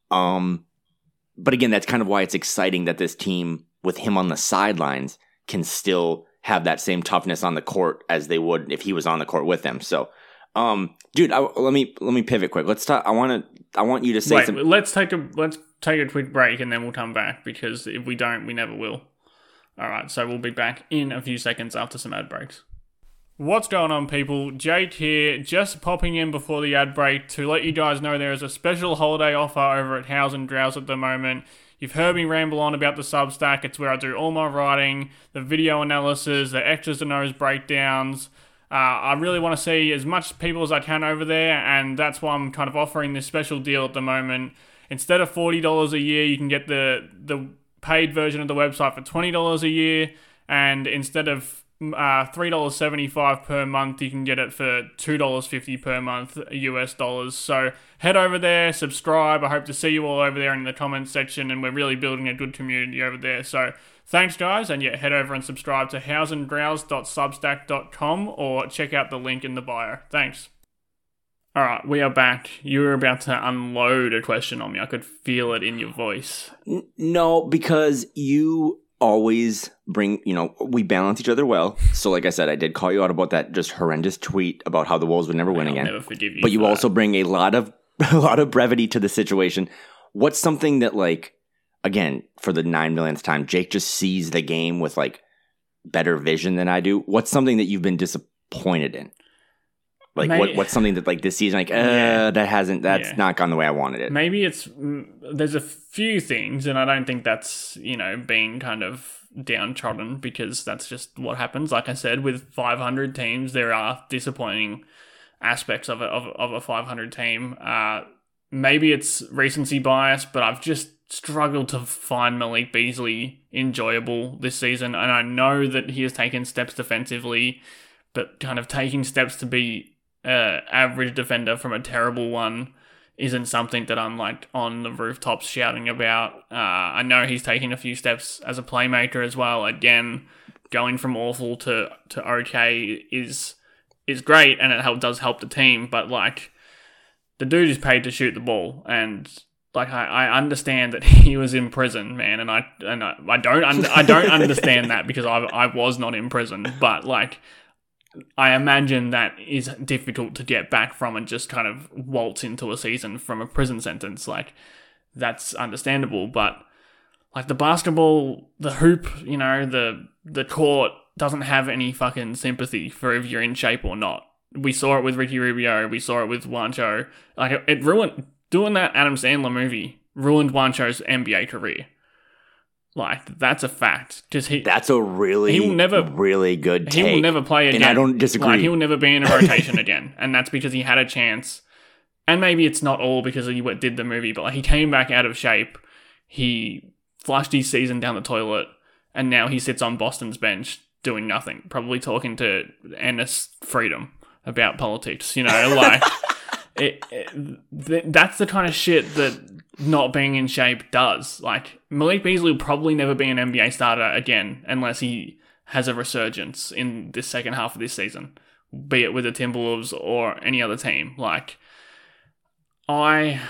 C: Um, but again, that's kind of why it's exciting that this team, with him on the sidelines, can still have that same toughness on the court as they would if he was on the court with them. So, um, dude, I, let me let me pivot quick. Let's talk. I want to. I want you to say
B: Wait,
C: some.
B: Let's take a let's take a quick break and then we'll come back, because if we don't, we never will. All right, so we'll be back in a few seconds after some ad breaks. What's going on, people? Jake here, just popping in before the ad break to let you guys know there is a special holiday offer over at House and Drows at the moment. You've heard me ramble on about the Substack. It's where I do all my writing, the video analysis, the X's and O's breakdowns. Uh, I really want to see as much people as I can over there, and that's why I'm kind of offering this special deal at the moment. Instead of forty dollars a year, you can get the the paid version of the website for twenty dollars a year, and instead of uh, three dollars seventy-five per month, you can get it for two dollars fifty per month U S dollars. So head over there, subscribe. I hope to see you all over there in the comments section, and we're really building a good community over there. So thanks, guys, and yeah, head over and subscribe to house and drows dot substack dot com or check out the link in the bio. Thanks. All right, we are back. You were about to unload a question on me. I could feel it in your voice.
C: No, because you always bring, you know, we balance each other well. So like I said, I did call you out about that just horrendous tweet about how the Wolves would never win
B: I'll
C: again.
B: Never forgive you.
C: But you
B: that.
C: also bring a lot of a lot of brevity to the situation. What's something that, like, again, for the nine millionth time, Jake just sees the game with like better vision than I do? What's something that you've been disappointed in? Like, Maybe, what, what's something that, like, this season, like, uh, yeah. that hasn't, that's yeah. not gone the way I wanted it.
B: Maybe it's, there's a few things, and I don't think that's, you know, being kind of downtrodden, because that's just what happens. Like I said, with five hundred teams, there are disappointing aspects of a, of, of a five hundred team. Uh, maybe it's recency bias, but I've just struggled to find Malik Beasley enjoyable this season, and I know that he has taken steps defensively, but kind of taking steps to be Uh, average defender from a terrible one isn't something that I'm like on the rooftops shouting about. Uh, I know he's taking a few steps as a playmaker as well. Again, going from awful to, to okay is is great, and it help, does help the team, but like the dude is paid to shoot the ball, and like I, I understand that he was in prison, man, and I and I, I don't un- I don't understand that because I I was not in prison, but like I imagine that is difficult to get back from and just kind of waltz into a season from a prison sentence. Like, that's understandable, but like the basketball, the hoop, you know, the the court doesn't have any fucking sympathy for if you're in shape or not. We saw it with Ricky Rubio. We saw it with Juancho. Like, it, it ruined... Doing that Adam Sandler movie ruined Juancho's N B A career. Like, that's a fact. Because he...
C: That's a really,
B: he will never,
C: really good take.
B: He will never play again.
C: And I don't disagree.
B: Like, he will never be in a rotation again. And that's because he had a chance. And maybe it's not all because he did the movie, but like, he came back out of shape. He flushed his season down the toilet. And now he sits on Boston's bench doing nothing. Probably talking to Ennis Freedom about politics. You know, like... It, it, th- that's the kind of shit that not being in shape does. Like, Malik Beasley will probably never be an N B A starter again unless he has a resurgence in this second half of this season, be it with the Timberwolves or any other team. Like, I,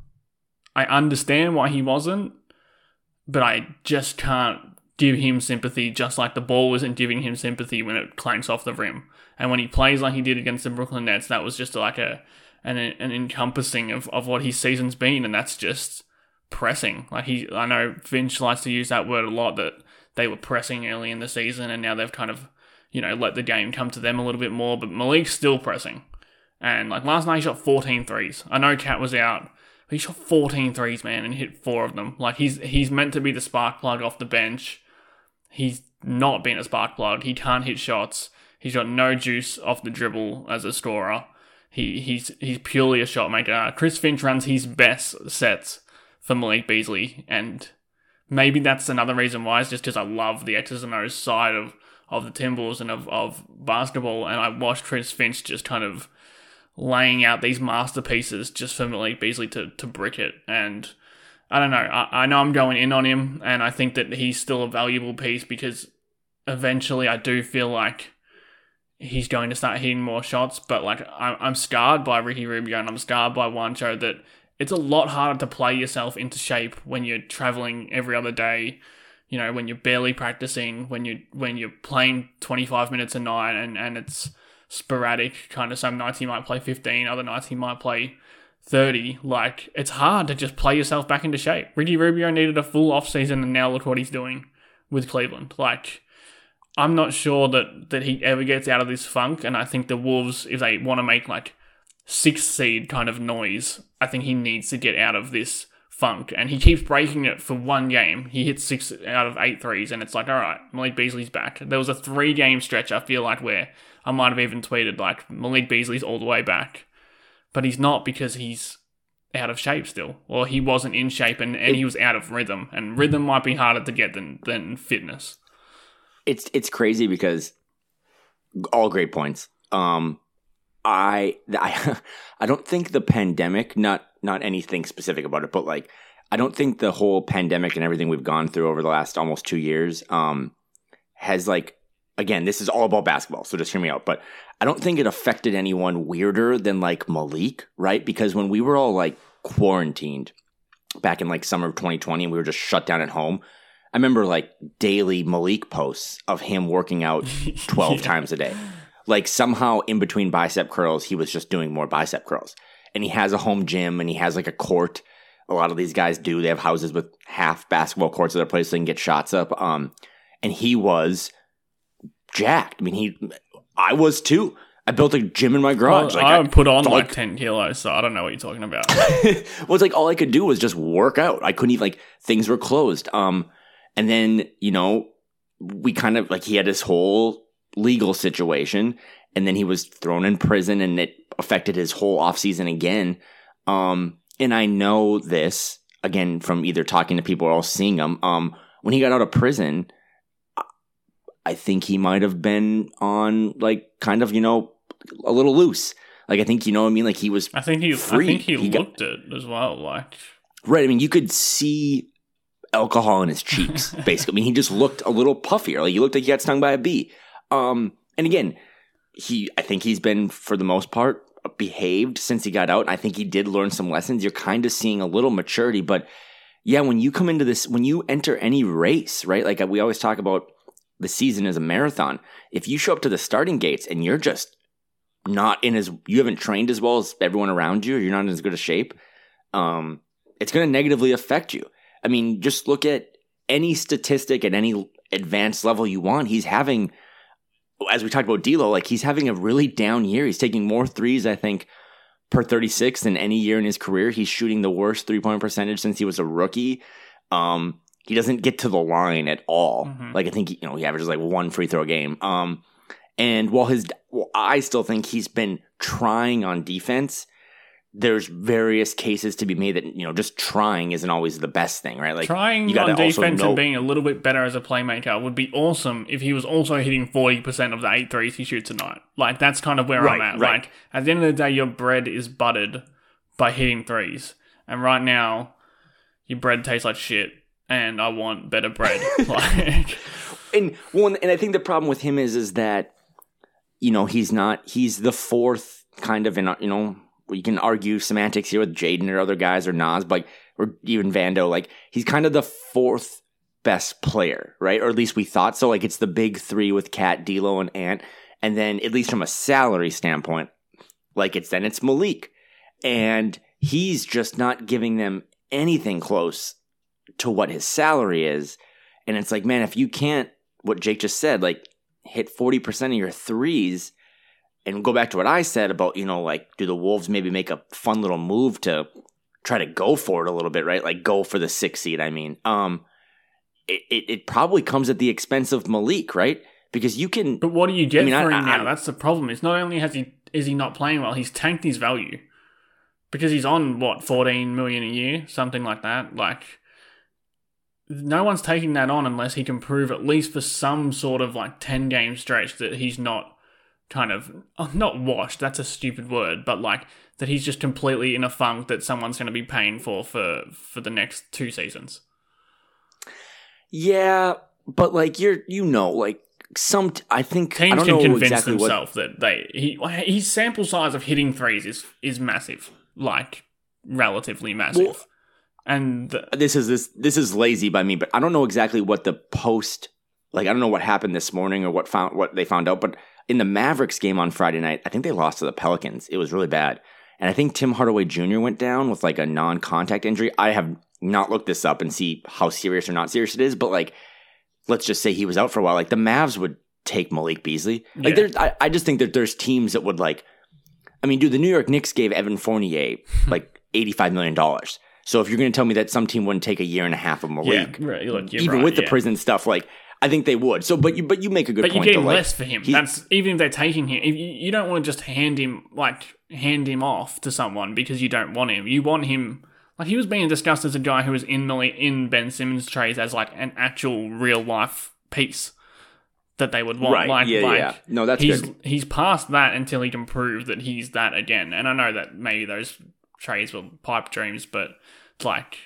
B: I understand why he wasn't, but I just can't give him sympathy, just like the ball isn't giving him sympathy when it clanks off the rim. And when he plays like he did against the Brooklyn Nets, that was just like a... An, an encompassing of, of what his season's been, and that's just pressing. Like, he, I know Finch likes to use that word a lot, that they were pressing early in the season, and now they've kind of, you know, let the game come to them a little bit more, but Malik's still pressing. And, like, last night he shot fourteen threes. I know Cat was out, but he shot fourteen threes, man, and hit four of them. Like, he's he's meant to be the spark plug off the bench. He's not been a spark plug. He can't hit shots. He's got no juice off the dribble as a scorer. He he's he's purely a shot maker. Chris Finch runs his best sets for Malik Beasley, and maybe that's another reason why. It's just because I love the X's and O's side of, of the Timberwolves and of, of basketball, and I watched Chris Finch just kind of laying out these masterpieces just for Malik Beasley to, to brick it. And I don't know, I, I know I'm going in on him, and I think that he's still a valuable piece because eventually I do feel like he's going to start hitting more shots, but like I'm scarred by Ricky Rubio and I'm scarred by Juancho that it's a lot harder to play yourself into shape when you're traveling every other day, you know, when you're barely practicing, when you when you're playing twenty-five minutes a night and, and it's sporadic, kind of some nights he might play fifteen, other nights he might play thirty. Like, it's hard to just play yourself back into shape. Ricky Rubio needed a full off season and now look what he's doing with Cleveland. Like, I'm not sure that, that he ever gets out of this funk, and I think the Wolves, if they want to make, like, sixth seed kind of noise, I think he needs to get out of this funk, and he keeps breaking it for one game. He hits six out of eight threes, and it's like, all right, Malik Beasley's back. There was a three-game stretch, I feel like, where I might have even tweeted, like, Malik Beasley's all the way back, but he's not because he's out of shape still, or he wasn't in shape, and, and he was out of rhythm, and rhythm might be harder to get than than fitness.
C: It's it's crazy because all great points. Um, I I I don't think the pandemic, not not anything specific about it, but like I don't think the whole pandemic and everything we've gone through over the last almost two years um, has like, again, this is all about basketball, so just hear me out. But I don't think it affected anyone weirder than like Malik, right? Because when we were all like quarantined back in like summer of twenty twenty and we were just shut down at home, I remember like daily Malik posts of him working out twelve yeah. times a day. Like somehow in between bicep curls, he was just doing more bicep curls. And he has a home gym and he has like a court. A lot of these guys do. They have houses with half basketball courts at their place so they can get shots up. Um, and he was jacked. I mean, he, I was too. I built a gym in my garage.
B: Well,
C: like
B: I, I put on like,
C: like
B: ten kilos, so I don't know what you're talking about.
C: Well, it's like all I could do was just work out. I couldn't even, like, things were closed. Um, and then, you know, we kind of, like, he had his whole legal situation, and then he was thrown in prison, and it affected his whole offseason again. Um, and I know this, again, from either talking to people or else seeing him. Um, when he got out of prison, I think he might have been on, like, kind of, you know, a little loose. Like, I think, you know what I mean? Like, he was
B: I think he,
C: free.
B: I think he,
C: he
B: looked
C: got,
B: it as well, like...
C: Right, I mean, you could see alcohol in his cheeks, basically. I mean, he just looked a little puffier. Like, he looked like he got stung by a bee. Um, and again, he, I think he's been, for the most part, behaved since he got out. And I think he did learn some lessons. You're kind of seeing a little maturity. But, yeah, when you come into this, when you enter any race, right? Like, we always talk about the season as a marathon. If you show up to the starting gates and you're just not in as, you haven't trained as well as everyone around you, or you're not in as good a shape, um, it's going to negatively affect you. I mean, just look at any statistic at any advanced level you want. He's having as we talked about D'Lo, like he's having a really down year. He's taking more threes, I think, per thirty-six than any year in his career. He's shooting the worst three-point percentage since he was a rookie. Um, he doesn't get to the line at all. Mm-hmm. Like I think, you know, he averages like one free throw a game. Um, and while his, well, I still think he's been trying on defense. There's various cases to be made that, you know, just trying isn't always the best thing, right? Like
B: trying
C: you
B: on defense
C: know-
B: and being a little bit better as a playmaker would be awesome if he was also hitting forty percent of the eight threes he shoots a night. Like, that's kind of where
C: right,
B: I'm at.
C: Right.
B: Like, at the end of the day, your bread is buttered by hitting threes. And right now, your bread tastes like shit, and I want better bread. like,
C: and well, and I think the problem with him is, is that, you know, he's not, he's the fourth kind of, in, you know, you can argue semantics here with Jaden or other guys or Nas, but or even Vando. Like he's kind of the fourth best player, right? Or at least we thought so. Like it's the big three with Cat, D'Lo, and Ant, and then at least from a salary standpoint, like it's then it's Malik, and he's just not giving them anything close to what his salary is. And it's like, man, if you can't, what Jake just said, like hit forty percent of your threes. And go back to what I said about, you know, like, do the Wolves maybe make a fun little move to try to go for it a little bit, right? Like, go for the sixth seed, I mean. Um, it, it, it probably comes at the expense of Malik, right? Because you can...
B: But what do you get
C: I mean,
B: for
C: I,
B: him
C: I,
B: now? That's the problem. It's not only has he is he not playing well, he's tanked his value. Because he's on, what, fourteen million a year? Something like that. Like, no one's taking that on unless he can prove, at least for some sort of, like, ten-game stretch, that he's not... kind of, not washed, that's a stupid word, but like, that he's just completely in a funk that someone's going to be paying for for for the next two seasons.
C: Yeah, but like, you're, you know, like, some, I think,
B: teams
C: I don't
B: can
C: know
B: convince
C: exactly
B: themselves
C: what...
B: that they, he, his sample size of hitting threes is, is massive, like, relatively massive. Well, and the,
C: this is, this, this is lazy by me, but I don't know exactly what the post, like, I don't know what happened this morning or what found, what they found out, but in the Mavericks game on Friday night, I think they lost to the Pelicans. It was really bad. And I think Tim Hardaway Junior went down with like a non-contact injury. I have not looked this up and see how serious or not serious it is, but like, let's just say he was out for a while. Like the Mavs would take Malik Beasley. Like
B: yeah.
C: there's, I, I just think that there's teams that would like, I mean, dude, the New York Knicks gave Evan Fournier like eighty-five million dollars. So if you're going to tell me that some team wouldn't take a year and a half of Malik,
B: yeah, right. Look,
C: even
B: right,
C: with the
B: yeah.
C: prison stuff, like, I think they would. So, but you, but you make a good
B: but
C: point.
B: But you get
C: though,
B: less
C: like,
B: for him.
C: he,
B: That's even if they're taking him. If you, you don't want to just hand him like hand him off to someone because you don't want him. You want him. Like he was being discussed as a guy who was in the in Ben Simmons trades as like an actual real life piece that they would want.
C: Right?
B: Like,
C: yeah,
B: like,
C: yeah. No, that's
B: he's
C: good.
B: he's past that until he can prove that he's that again. And I know that maybe those trades were pipe dreams, but like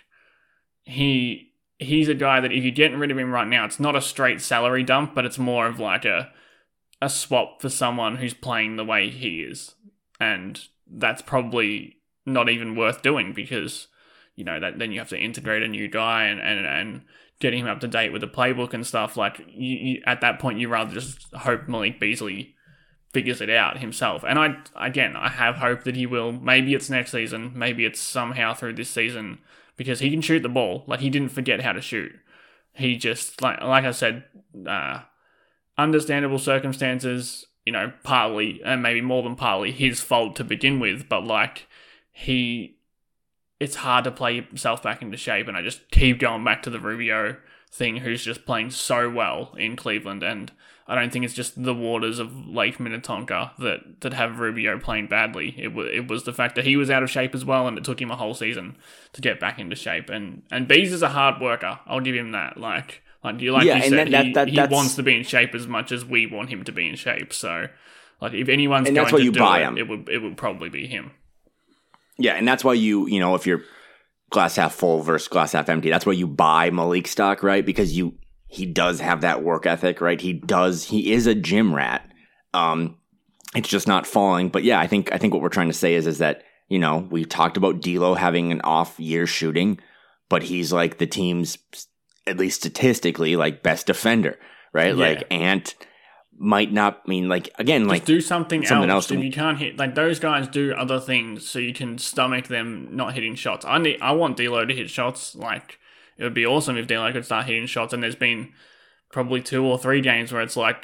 B: he. He's a guy that if you're getting rid of him right now, it's not a straight salary dump, but it's more of like a a swap for someone who's playing the way he is. And that's probably not even worth doing because, you know, that then you have to integrate a new guy and, and, and get him up to date with the playbook and stuff. Like, you, you, at that point, you rather just hope Malik Beasley figures it out himself. And I, again, I have hope that he will. Maybe it's next season. Maybe it's somehow through this season. Because he can shoot the ball. Like, he didn't forget how to shoot. He just, like like I said, uh, understandable circumstances, you know, partly, and maybe more than partly, his fault to begin with. But, like, he, it's hard to play himself back into shape. And I just keep going back to the Rubio thing, who's just playing so well in Cleveland. And I don't think it's just the waters of Lake Minnetonka that, that have Rubio playing badly. It, w- it was the fact that he was out of shape as well, and it took him a whole season to get back into shape. And and Bees is a hard worker. I'll give him that. Like like you like
C: yeah,
B: you
C: and
B: said,
C: that,
B: he,
C: that,
B: he
C: that's...
B: wants to be in shape as much as we want him to be in shape. So like if anyone's
C: and
B: going
C: that's why
B: to
C: you
B: do
C: buy
B: it,
C: him.
B: it would it would probably be him.
C: Yeah, and that's why you you know if you're glass half full versus glass half empty, that's why you buy Malik stock, right? Because you. He does have that work ethic, right? He does. He is a gym rat. Um, it's just not falling. But yeah, I think I think what we're trying to say is is that you know we talked about D'Lo having an off year shooting, but he's like the team's at least statistically like best defender, right?
B: Yeah.
C: Like Ant might not mean like again
B: Just
C: like
B: do something,
C: something
B: else.
C: else.
B: If you can't hit like those guys do other things, so you can stomach them not hitting shots. I need. I want D'Lo to hit shots like. It would be awesome if D'Lo could start hitting shots, and there's been probably two or three games where it's like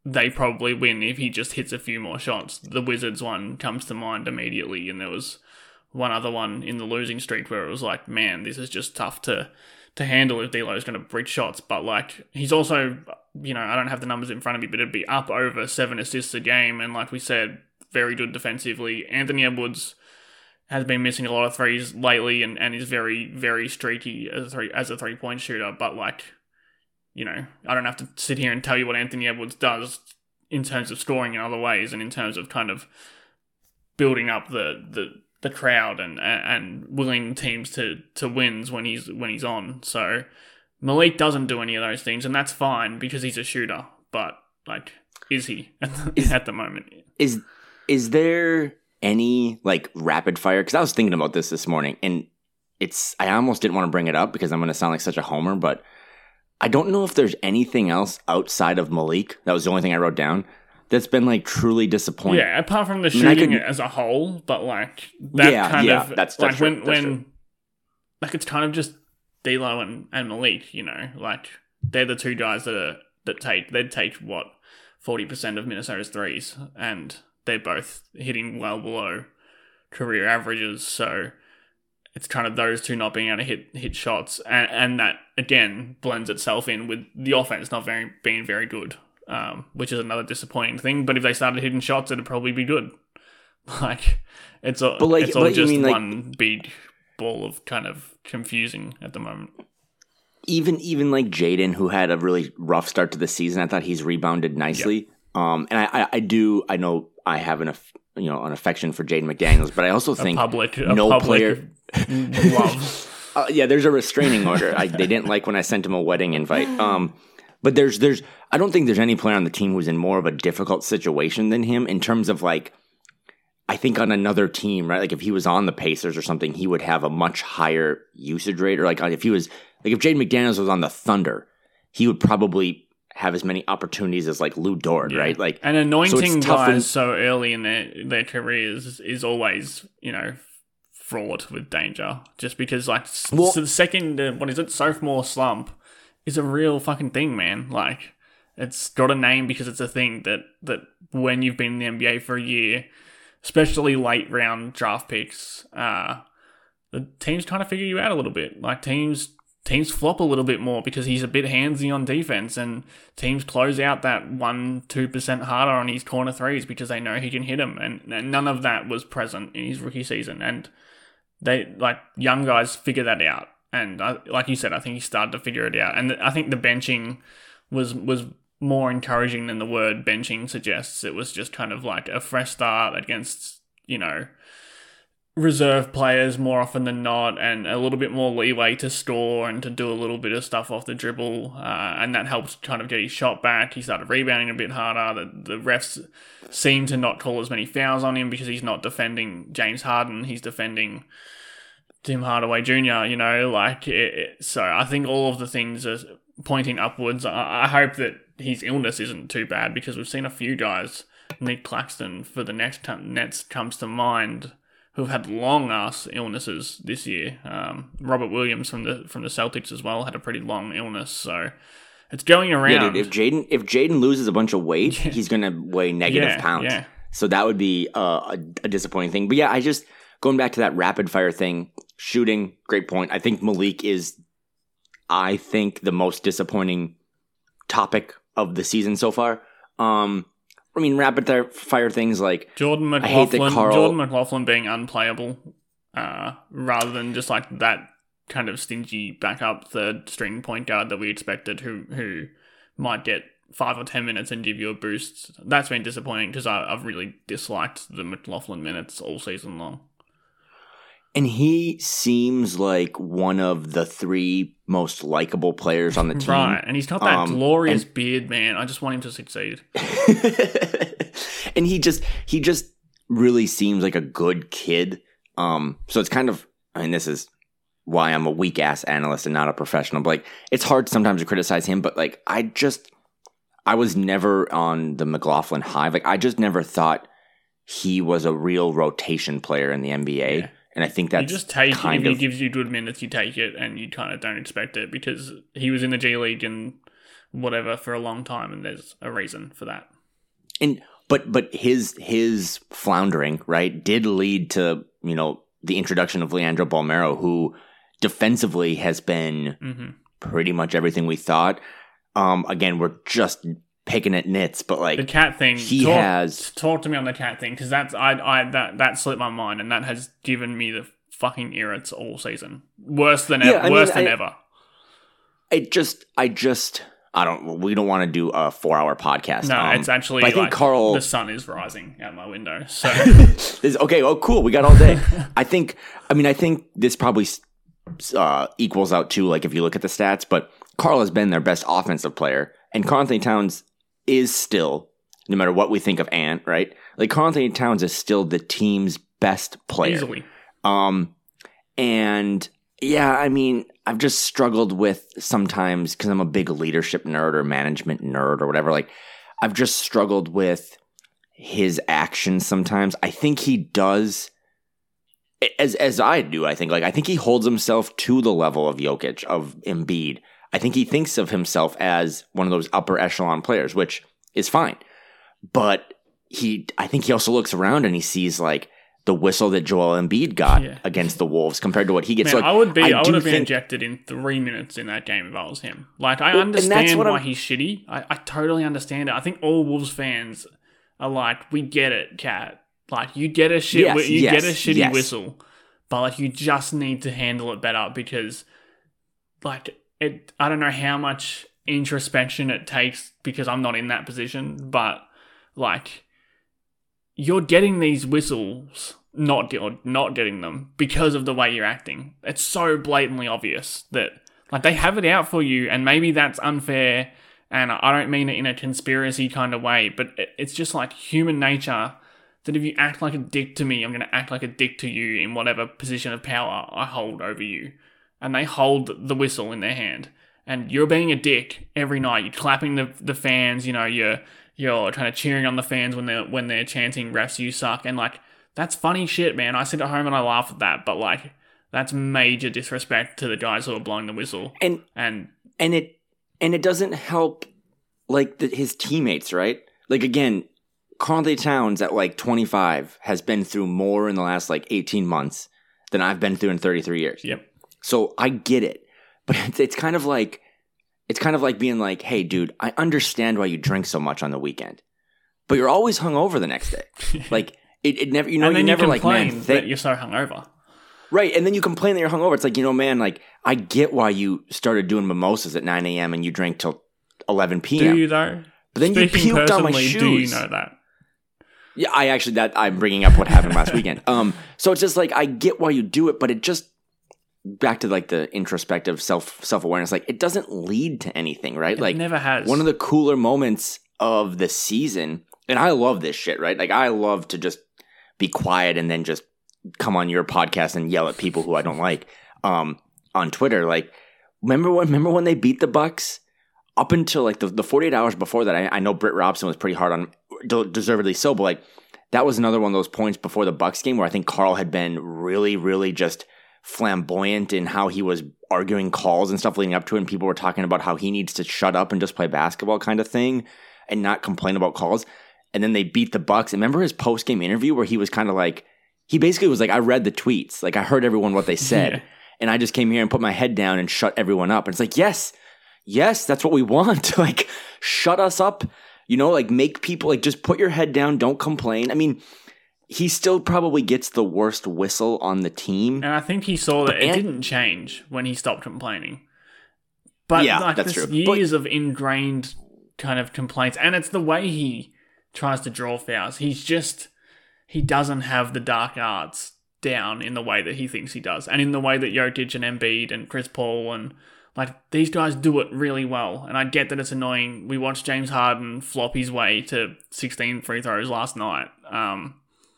B: they probably win if he just hits a few more shots. The Wizards one comes to mind immediately, and there was one other one in the losing streak where it was like, man, this is just tough to to handle if D'Lo's going to breach shots. But like, he's also, you know, I don't have the numbers in front of me, but it'd be up over seven assists a game, and like we said, very good defensively. Anthony Edwards has been missing a lot of threes lately, and, and is very, very streaky as a three as a three point shooter. But like, you know, I don't have to sit here and tell you what Anthony Edwards does in terms of scoring in other ways and in terms of kind of building up the the, the crowd and and willing teams to, to wins when he's when he's on. So Malik doesn't do any of those things, and that's fine because he's a shooter. But like, is he at the,
C: is,
B: at the moment?
C: Is is there any like rapid fire? Because I was thinking about this this morning, and it's I almost didn't want to bring it up because I'm going to sound like such a homer, but I don't know if there's anything else outside of Malik. That was the only thing I wrote down that's been like truly disappointing.
B: Yeah, apart from the
C: I mean, I
B: shooting
C: could,
B: as a whole, but like that
C: yeah,
B: kind
C: yeah,
B: of
C: that's, that's
B: like
C: true,
B: when
C: that's
B: when
C: true.
B: like it's kind of just D'Lo and, and Malik, you know, like they're the two guys that are that take they'd take what forty percent of Minnesota's threes, and they're both hitting well below career averages. So it's kind of those two not being able to hit hit shots, and, and that again blends itself in with the offense not very being very good, um, which is another disappointing thing. But if they started hitting shots, it'd probably be good. Like it's all,
C: but like,
B: it's all
C: but
B: just
C: you mean
B: one
C: like,
B: big ball of kind of confusing at the moment.
C: Even even like Jaden, who had a really rough start to the season, I thought he's rebounded nicely. Yep. Um, and I, I, I do I know I have an you know an affection for Jaden McDaniels, but I also think
B: a public, a
C: no
B: public
C: player.
B: love.
C: Uh, yeah, there's a restraining order. I, they didn't like when I sent him a wedding invite. Um, but there's there's I don't think there's any player on the team who's in more of a difficult situation than him in terms of like, I think on another team, right? Like if he was on the Pacers or something, he would have a much higher usage rate. Or like if he was like if Jaden McDaniels was on the Thunder, he would probably have as many opportunities as like Lou Dort, yeah. right? Like
B: and anointing
C: so
B: guys
C: when,
B: so early in their their careers is always, you know, fraught with danger, just because like well, so the second uh, what is it sophomore slump is a real fucking thing, man. Like it's got a name because it's a thing that that when you've been in the N B A for a year, especially late round draft picks, uh the teams trying to figure you out a little bit. Like teams teams flop a little bit more because he's a bit handsy on defense, and teams close out that one two percent harder on his corner threes because they know he can hit them, and, and none of that was present in his rookie season. And they, like, young guys figure that out. And I, like you said, I think he started to figure it out. And I think the benching was was more encouraging than the word benching suggests. It was just kind of like a fresh start against, you know, reserve players more often than not, and a little bit more leeway to score and to do a little bit of stuff off the dribble. Uh, and that helped kind of get his shot back. He started rebounding a bit harder. The, the refs seem to not call as many fouls on him because he's not defending James Harden. He's defending Tim Hardaway Junior, you know, like, it, it, so I think all of the things are pointing upwards. I, I hope that his illness isn't too bad, because we've seen a few guys, Nick Claxton for the next t- Nets comes to mind, who've had long ass illnesses this year. Um, Robert Williams from the from the Celtics as well had a pretty long illness, so it's going around.
C: Yeah, dude, if Jaden if Jaden loses a bunch of weight, yeah. he's gonna weigh negative
B: yeah,
C: pounds.
B: Yeah.
C: So that would be uh, a, a disappointing thing. But yeah, I just going back to that rapid fire thing, shooting, great point. I think Malik is, I think, the most disappointing topic of the season so far. Um, I mean, rapid fire things like
B: Jordan McLaughlin, Carl, Jordan McLaughlin being unplayable, uh, rather than just like that kind of stingy backup third string point guard that we expected, who who might get five or ten minutes and give you a boost. That's been disappointing because I've really disliked the McLaughlin minutes all season long.
C: And he seems like one of the three most likable players on the team.
B: Right, and he's got that
C: um,
B: glorious
C: and,
B: beard, man. I just want him to succeed.
C: And he just he just really seems like a good kid. Um, so it's kind of, I mean, this is why I'm a weak ass analyst and not a professional. But like, it's hard sometimes to criticize him. But like, I just, I was never on the McLaughlin hive. Like, I just never thought he was a real rotation player in the N B A. Yeah. And I think that's
B: you just take
C: kind
B: it. If
C: of,
B: he gives you good minutes, you take it, and you kind of don't expect it because he was in the G League and whatever for a long time, and there's a reason for that.
C: And but but his his floundering, right, did lead to, you know, the introduction of Leandro Bolmaro, who defensively has been mm-hmm. pretty much everything we thought. Um, again, we're just picking at nits, but like
B: the cat thing,
C: he
B: talk,
C: has
B: talk to me on the cat thing, because that's I I that that slipped my mind, and that has given me the fucking irrits all season. Worse than
C: yeah,
B: ever.
C: I
B: Worse
C: mean,
B: than
C: I,
B: ever.
C: It just, I just, I don't. We don't want to do a four-hour podcast.
B: No,
C: um,
B: it's actually.
C: I think
B: like,
C: Carl.
B: The sun is rising out my window. So
C: this, okay. Oh, cool. We got all day. I think. I mean, I think this probably uh, equals out to, like, if you look at the stats. But Carl has been their best offensive player, and Karl Anthony Towns is still, no matter what we think of Ant, right? Like, Karl Anthony Towns is still the team's best player.
B: Easily.
C: Um, and yeah, I mean, I've just struggled with sometimes, because I'm a big leadership nerd or management nerd or whatever. Like, I've just struggled with his actions sometimes. I think he does, as as I do. I think like I think he holds himself to the level of Jokic, of Embiid. I think he thinks of himself as one of those upper echelon players, which is fine. But he, I think he also looks around and he sees like the whistle that Joel Embiid got yeah. against the Wolves compared to what he gets.
B: Man,
C: so, like,
B: I would be, I,
C: I
B: would have been
C: think,
B: injected in three minutes in that game if I was him. Like, I
C: well,
B: understand why
C: I'm,
B: he's shitty. I, I totally understand it. I think all Wolves fans are like, we get it, Cat. Like, you get a shit,
C: yes,
B: you
C: yes,
B: get a shitty
C: yes.
B: whistle, but like, you just need to handle it better because, like, it. I don't know how much introspection it takes because I'm not in that position, but like, you're getting these whistles. Not or not getting them because of the way you're acting. It's so blatantly obvious that like they have it out for you, and maybe that's unfair. And I don't mean it in a conspiracy kind of way, but it's just like human nature that if you act like a dick to me, I'm going to act like a dick to you in whatever position of power I hold over you. And they hold the whistle in their hand, and you're being a dick every night. You're clapping the the fans. You know, you're you're kind of cheering on the fans when they're when they're chanting "refs, you suck," and like. That's funny shit, man. I sit at home and I laugh at that, but like, that's major disrespect to the guys who are blowing the whistle.
C: And
B: and
C: and it and it doesn't help like the, his teammates, right? Like again, Karl Anthony Towns at like twenty-five has been through more in the last like eighteen months than I've been through in thirty-three years.
B: Yep.
C: So I get it, but it's, it's kind of like it's kind of like being like, hey, dude, I understand why you drink so much on the weekend, but you're always hungover the next day, like. It, it never, you know,
B: and then
C: you never
B: you
C: like, man,
B: complain that you're so hungover.
C: Right. And then you complain that you're hungover. It's like, you know, man, like, I get why you started doing mimosas at nine a.m. and you drank till eleven p.m.
B: Do you, though?
C: But then
B: Speaking
C: you puked on my shoes.
B: Do you know that?
C: Yeah, I actually, that I'm bringing up what happened last weekend. Um, So it's just like, I get why you do it, but it just, back to like the introspective self, self-awareness, like, it doesn't lead to anything, right?
B: It
C: like,
B: never has.
C: One of the cooler moments of the season, and I love this shit, right? Like, I love to just be quiet and then just come on your podcast and yell at people who I don't like um, on Twitter. Like, remember when remember when they beat the Bucks? Up until like the, the forty-eight hours before that, I, I know Britt Robson was pretty hard on, deservedly so, but like that was another one of those points before the Bucks game where I think Carl had been really, really just flamboyant in how he was arguing calls and stuff leading up to it, and people were talking about how he needs to shut up and just play basketball kind of thing and not complain about calls. And then they beat the Bucks. And remember his post-game interview where he was kind of like, he basically was like, I read the tweets. Like, I heard everyone what they said. Yeah. And I just came here and put my head down and shut everyone up. And it's like, yes, yes, that's what we want. Like, shut us up. You know, like, make people, like, just put your head down. Don't complain. I mean, he still probably gets the worst whistle on the team.
B: And I think he saw that but, it and, didn't change when he stopped complaining. But,
C: yeah,
B: like,
C: that's
B: there's
C: true.
B: years
C: but,
B: of ingrained kind of complaints. And it's the way he tries to draw fouls. He's just, he doesn't have the dark arts down in the way that he thinks he does. And in the way that Jokic and Embiid and Chris Paul and, like, these guys do it really well. And I get that it's annoying. We watched James Harden flop his way to sixteen free throws last night. Um,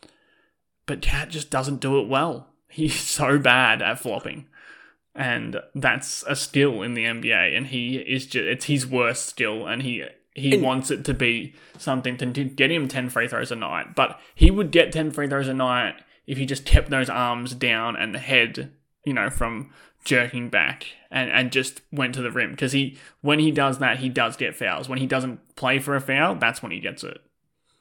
B: but Cat just doesn't do it well. He's so bad at flopping. And that's a skill in the N B A. And he is just, it's his worst skill. And he... He and, wants it to be something to get him ten free throws a night. But he would get ten free throws a night if he just kept those arms down and the head, you know, from jerking back and, and just went to the rim. Because he, when he does that, he does get fouls. When he doesn't play for a foul, that's when he gets it.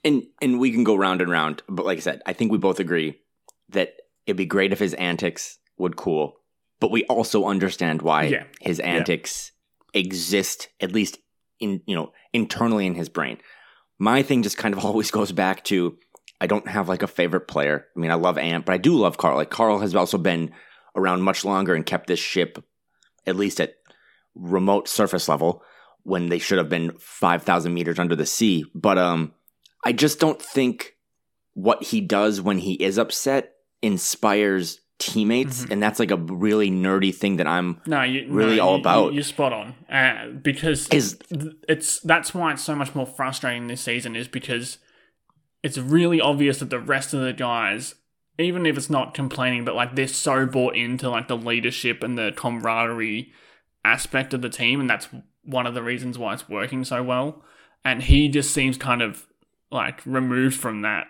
C: And and we can go round and round, but like I said, I think we both agree that it'd be great if his antics would cool, but we also understand why
B: yeah.
C: his antics yeah. exist, at least in you know internally in his brain. My thing just kind of always goes back to I don't have like a favorite player. I mean, I love Ant, but I do love Carl. Like Carl has also been around much longer and kept this ship at least at remote surface level when they should have been five thousand meters under the sea. But um. I just don't think what he does when he is upset inspires teammates, mm-hmm. and that's like a really nerdy thing that I'm
B: no, you,
C: really
B: no,
C: all
B: you,
C: about.
B: You're spot on, uh, because is, it's that's why it's so much more frustrating this season is because it's really obvious that the rest of the guys, even if it's not complaining, but like they're so bought into like the leadership and the camaraderie aspect of the team, and that's one of the reasons why it's working so well. And he just seems kind of like removed from that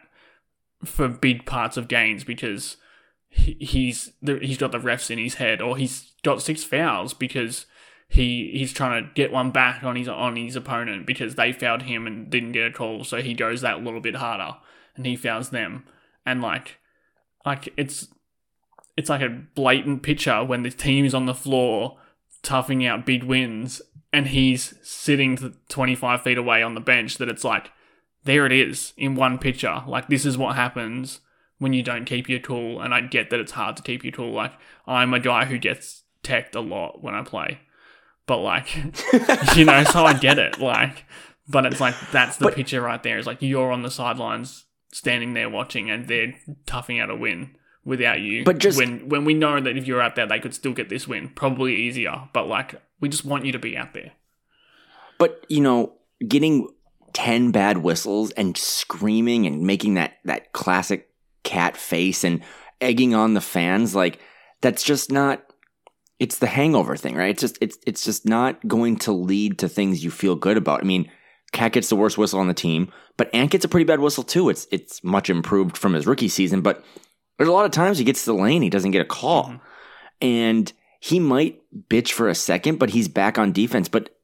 B: for big parts of games because he, he's the, he's got the refs in his head, or he's got six fouls because he he's trying to get one back on his on his opponent because they fouled him and didn't get a call, so he goes that little bit harder and he fouls them. And like like it's it's like a blatant picture when the team is on the floor toughing out big wins and he's sitting twenty-five feet away on the bench, that it's like, there it is in one picture. Like, this is what happens when you don't keep your cool. And I get that it's hard to keep your cool. Like, I'm a guy who gets teched a lot when I play. But, like, you know, so I get it. Like, but it's like, that's the but, picture right there. It's like, you're on the sidelines standing there watching and they're toughing out a win without you. But just when, when we know that if you're out there, they could still get this win. Probably easier. But, like, we just want you to be out there.
C: But, you know, getting ten bad whistles and screaming and making that, that classic cat face and egging on the fans, like, that's just not, it's the hangover thing, right? It's just, it's, it's just not going to lead to things you feel good about. I mean, Cat gets the worst whistle on the team, but Ant gets a pretty bad whistle too. It's, it's much improved from his rookie season, but there's a lot of times he gets to the lane, he doesn't get a call. Mm-hmm. And he might bitch for a second, but he's back on defense. But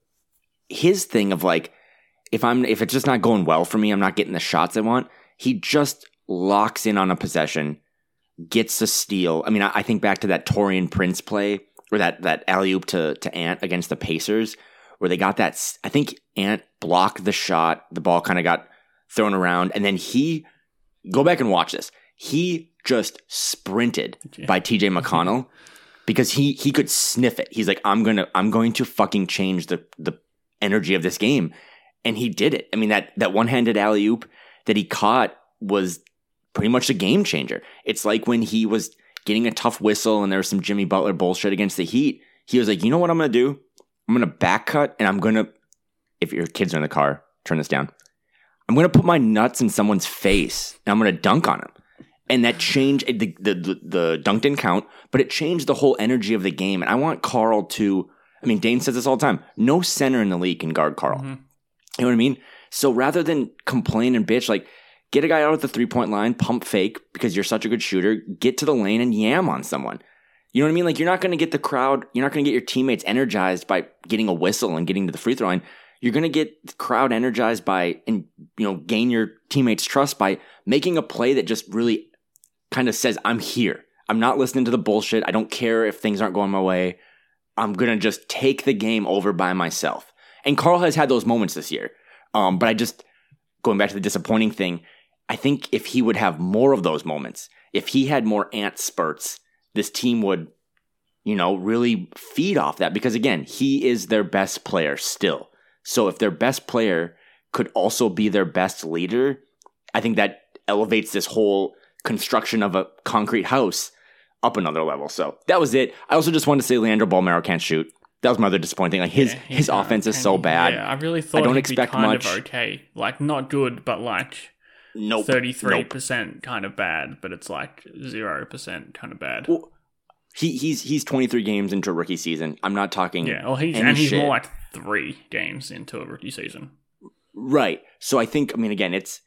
C: his thing of like, if I'm if it's just not going well for me, I'm not getting the shots I want, he just locks in on a possession, gets a steal. I mean, I, I think back to that Taurean Prince play, or that, that alley-oop to, to Ant against the Pacers, where they got that, I think Ant blocked the shot, the ball kind of got thrown around, and then he, go back and watch this, he just sprinted yeah. by T J McConnell, because he he could sniff it. He's like, I'm gonna I'm going to fucking change the the energy of this game. And he did it. I mean, that, that one-handed alley-oop that he caught was pretty much a game changer. It's like when he was getting a tough whistle and there was some Jimmy Butler bullshit against the Heat. He was like, you know what I'm going to do? I'm going to back cut and I'm going to, if your kids are in the car, turn this down. I'm going to put my nuts in someone's face and I'm going to dunk on him. And that changed, the, the, the, the dunk didn't count, but it changed the whole energy of the game. And I want Carl to, I mean, Dane says this all the time, no center in the league can guard Carl. Mm-hmm. You know what I mean? So rather than complain and bitch, like, get a guy out at the three-point line, pump fake because you're such a good shooter, get to the lane and yam on someone. You know what I mean? Like, you're not going to get the crowd, you're not going to get your teammates energized by getting a whistle and getting to the free throw line. You're going to get the crowd energized by, and, you know, gain your teammates' trust by making a play that just really kind of says, I'm here. I'm not listening to the bullshit. I don't care if things aren't going my way. I'm going to just take the game over by myself. And Carl has had those moments this year. Um, but I just, going back to the disappointing thing, I think if he would have more of those moments, if he had more Ant spurts, this team would, you know, really feed off that. Because again, he is their best player still. So if their best player could also be their best leader, I think that elevates this whole construction of a concrete house up another level. So that was it. I also just wanted to say Leandro Bolmaro can't shoot. That was my other disappointing thing. Like his yeah, his offense is so bad.
B: Yeah, I really thought I don't he'd expect be kind much. Of okay. Like not good, but like nope, thirty-three percent nope. kind of bad, but it's like zero percent kind of bad.
C: Well, he he's he's twenty-three games into a rookie season. I'm not talking
B: Yeah, well he's and he's shit. more like three games into a rookie season.
C: Right. So I think I mean again, it's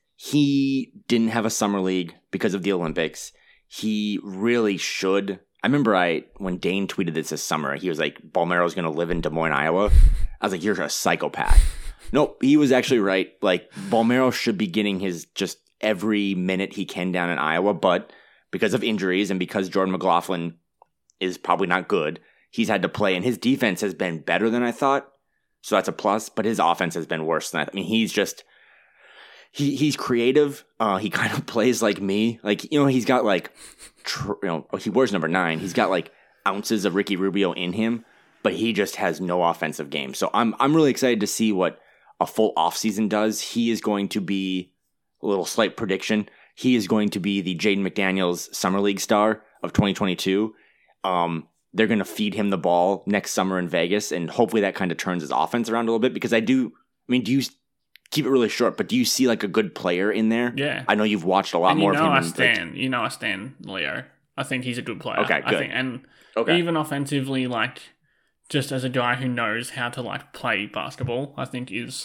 C: he didn't have a summer league because of the Olympics. He really should I remember I when Dane tweeted this this summer, he was like, Bolmaro's going to live in Des Moines, Iowa. I was like, you're a psychopath. Nope, he was actually right. Like, Bolmero should be getting his just every minute he can down in Iowa, but because of injuries and because Jordan McLaughlin is probably not good, he's had to play, and his defense has been better than I thought, so that's a plus, but his offense has been worse than I, th- I mean, he's just, he he's creative, uh, he kind of plays like me, like, you know, he's got like, tr- you know, he wears number nine, he's got like ounces of Ricky Rubio in him, but he just has no offensive game, so I'm I'm really excited to see what a full offseason does. He is going to be, a little slight prediction, he is going to be the Jaden McDaniels Summer League star of twenty twenty-two. Um, they're going to feed him the ball next summer in Vegas, and hopefully that kind of turns his offense around a little bit, because I do, I mean, do you, keep it really short, but do you see like a good player in there?
B: Yeah.
C: I know you've watched a lot
B: and
C: more
B: you know
C: of him.
B: I
C: in,
B: stand,
C: like,
B: you know I stand Leo. I think he's a good player.
C: Okay, good.
B: I think, and
C: okay.
B: even offensively, like, just as a guy who knows how to like play basketball, I think is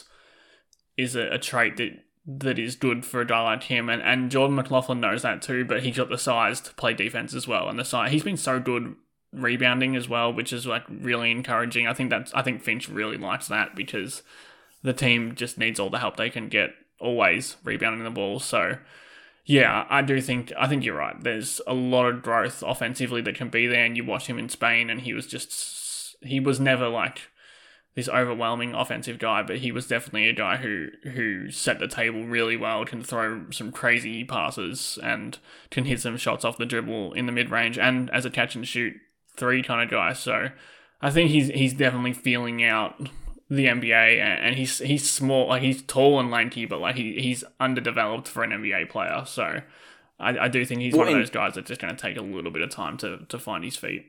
B: is a, a trait that that is good for a guy like him. And, and Jordan McLaughlin knows that too, but he's got the size to play defense as well. And the size, he's been so good rebounding as well, which is like really encouraging. I think that's I think Finch really likes that, because the team just needs all the help they can get, always rebounding the ball. So yeah, I do think I think you're right. There's a lot of growth offensively that can be there, and you watch him in Spain, and he was just he was never like this overwhelming offensive guy, but he was definitely a guy who who set the table really well, can throw some crazy passes and can hit some shots off the dribble in the mid-range, and as a catch and shoot three kind of guy. So I think he's he's definitely feeling out the N B A, and he's he's small, like he's tall and lanky, but like he he's underdeveloped for an N B A player. So I, I do think he's well, one of those guys that's just going to take a little bit of time to to find his feet.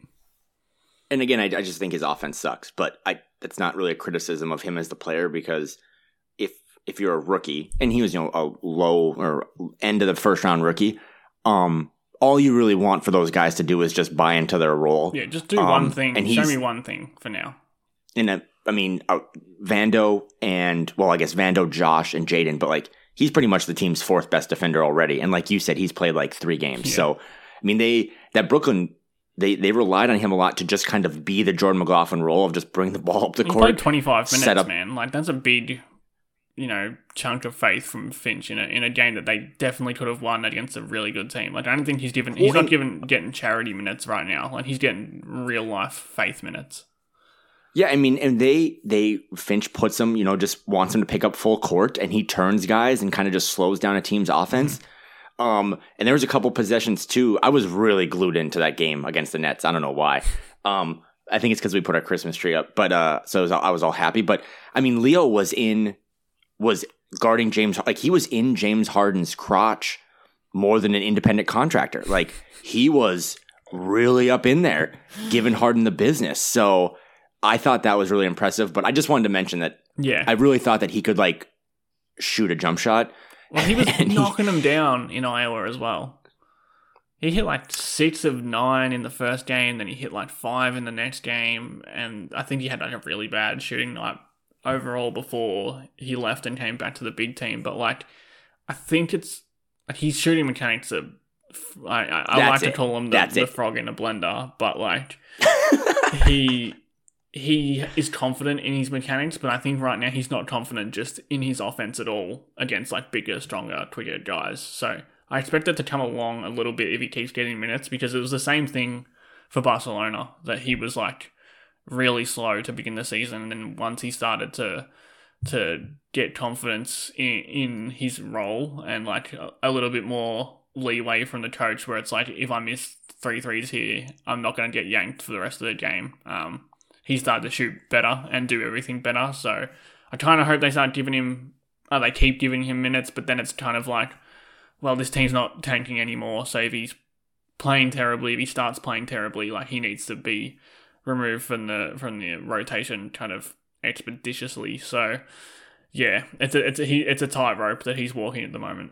C: And again, I, I just think his offense sucks, but I that's not really a criticism of him as the player, because if if you're a rookie, and he was, you know, a low or end of the first round rookie, um, all you really want for those guys to do is just buy into their role.
B: Yeah, just do
C: um,
B: one thing.
C: And
B: show me one thing for now.
C: In a, I mean, uh, Vando and, well, I guess Vando, Josh, and Jaden, but like he's pretty much the team's fourth best defender already. And like you said, he's played like three games. Yeah. So, I mean, they that Brooklyn. They they relied on him a lot to just kind of be the Jordan McLaughlin role of just bring the ball up the
B: he
C: court.
B: He played twenty-five minutes,
C: up.
B: man. Like, that's a big, you know, chunk of faith from Finch in a in a game that they definitely could have won against a really good team. Like, I don't think he's given he's well, not given getting charity minutes right now. Like, he's getting real life faith minutes.
C: Yeah, I mean, and they they Finch puts him, you know, just wants him to pick up full court, and he turns guys and kind of just slows down a team's offense. Mm-hmm. Um, and there was a couple possessions too. I was really glued into that game against the Nets. I don't know why. Um, I think it's because we put our Christmas tree up, but uh, so I was, I was all happy. But I mean, Leo was in, was guarding James, like he was in James Harden's crotch more than an independent contractor. Like he was really up in there, giving Harden the business. So I thought that was really impressive. But I just wanted to mention that.
B: Yeah,
C: I really thought that he could like shoot a jump shot.
B: Well, he was knocking he, him down in Iowa as well. He hit like six of nine in the first game, then he hit like five in the next game, and I think he had like a really bad shooting night overall before he left and came back to the big team. But like, I think it's like his shooting mechanics are. I, I, I like
C: it.
B: to call him the, the frog in a blender, but like he. He is confident in his mechanics, but I think right now he's not confident just in his offense at all against like bigger, stronger, quicker guys. So I expect it to come along a little bit if he keeps getting minutes, because it was the same thing for Barcelona, that he was like really slow to begin the season, and then once he started to to get confidence in, in his role and like a, a little bit more leeway from the coach, where it's like, if I miss three threes here, I'm not going to get yanked for the rest of the game. Um, he started to shoot better and do everything better. So I kind of hope they start giving him, uh, they keep giving him minutes, but then it's kind of like, well, this team's not tanking anymore. So if he's playing terribly, if he starts playing terribly, like he needs to be removed from the from the rotation kind of expeditiously. So yeah, it's a it's a he, it's a tightrope that he's walking at the moment.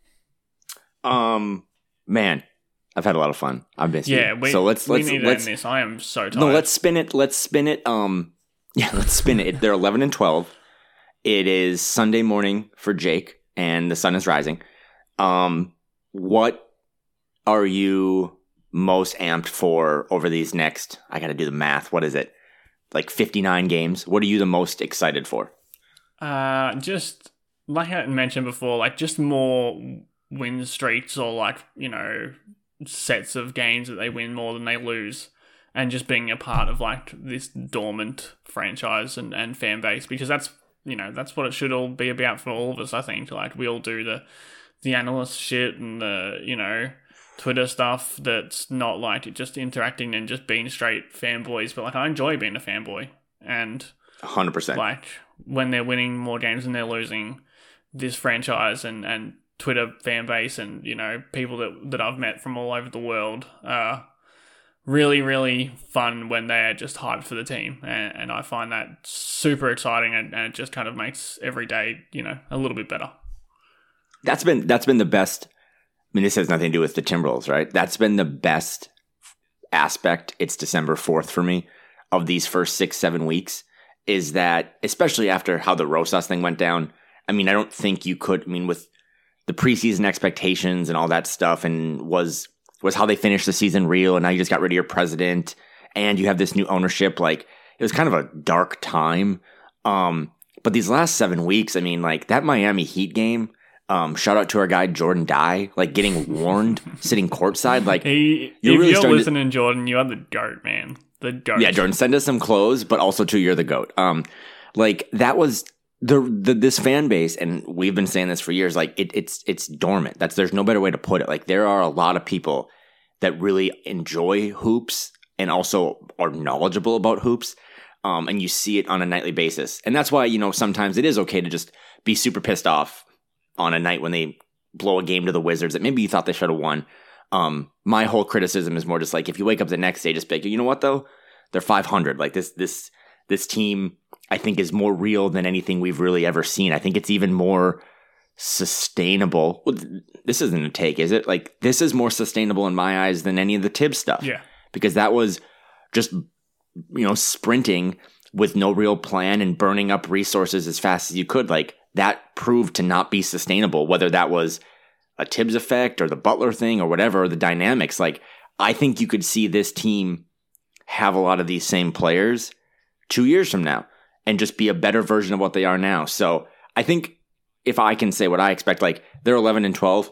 C: Um, man. I've had a lot of fun. I've missed
B: yeah,
C: you.
B: We,
C: so let's let's
B: we need
C: let's
B: to end this. I am so tired.
C: No, let's spin it. Let's spin it. Um, yeah, let's spin it. They're eleven and twelve. It is Sunday morning for Jake, and the sun is rising. Um, what are you most amped for over these next? I got to do the math. What is it? Like fifty-nine games. What are you the most excited for?
B: Uh, just like I mentioned before, like just more win streaks or like, you know, sets of games that they win more than they lose. And just being a part of like this dormant franchise and, and fan base, because that's, you know, that's what it should all be about for all of us, I think. Like, we all do the the analyst shit and the, you know, Twitter stuff that's not like just interacting and just being straight fanboys. But like, I enjoy being a fanboy. And
C: one hundred percent.
B: Like, when they're winning more games than they're losing, this franchise and, and Twitter fan base and, you know, people that, that I've met from all over the world uh really, really fun when they're just hyped for the team. And, and I find that super exciting, and, and it just kind of makes every day, you know, a little bit better.
C: That's been that's been the best. I mean, this has nothing to do with the Timberwolves, right? That's been the best aspect. It's December fourth for me of these first six, seven weeks, is that, especially after how the Rosas thing went down, I mean, I don't think you could, I mean, with the preseason expectations and all that stuff, and was... was how they finished the season real, and now you just got rid of your president, and you have this new ownership. Like, it was kind of a dark time. Um, but these last seven weeks, I mean, like, that Miami Heat game, um, shout out to our guy Jordan Dye, like, getting warned, sitting courtside. Like,
B: he,
C: you're
B: if
C: really
B: you're
C: starting
B: listening, to, Jordan, you are the GOAT, man. The GOAT.
C: Yeah, Jordan, send us some clothes, but also, too, you're the GOAT. Um, like, that was... The, the this fan base, and we've been saying this for years, like it, it's it's dormant. That's there's no better way to put it. Like, there are a lot of people that really enjoy hoops and also are knowledgeable about hoops, um, and you see it on a nightly basis. And that's why, you know, sometimes it is okay to just be super pissed off on a night when they blow a game to the Wizards that maybe you thought they should have won. Um, my whole criticism is more just like, if you wake up the next day, just be like, you know what though, they're five hundred. Like this this this team, I think, is more real than anything we've really ever seen. I think it's even more sustainable. Well, this isn't a take, is it? Like, this is more sustainable in my eyes than any of the Tibbs stuff.
B: Yeah.
C: Because that was just, you know, sprinting with no real plan and burning up resources as fast as you could. Like, that proved to not be sustainable, whether that was a Tibbs effect or the Butler thing or whatever, or the dynamics. Like, I think you could see this team have a lot of these same players two years from now and just be a better version of what they are now. So I think, if I can say what I expect, like, they're eleven and twelve.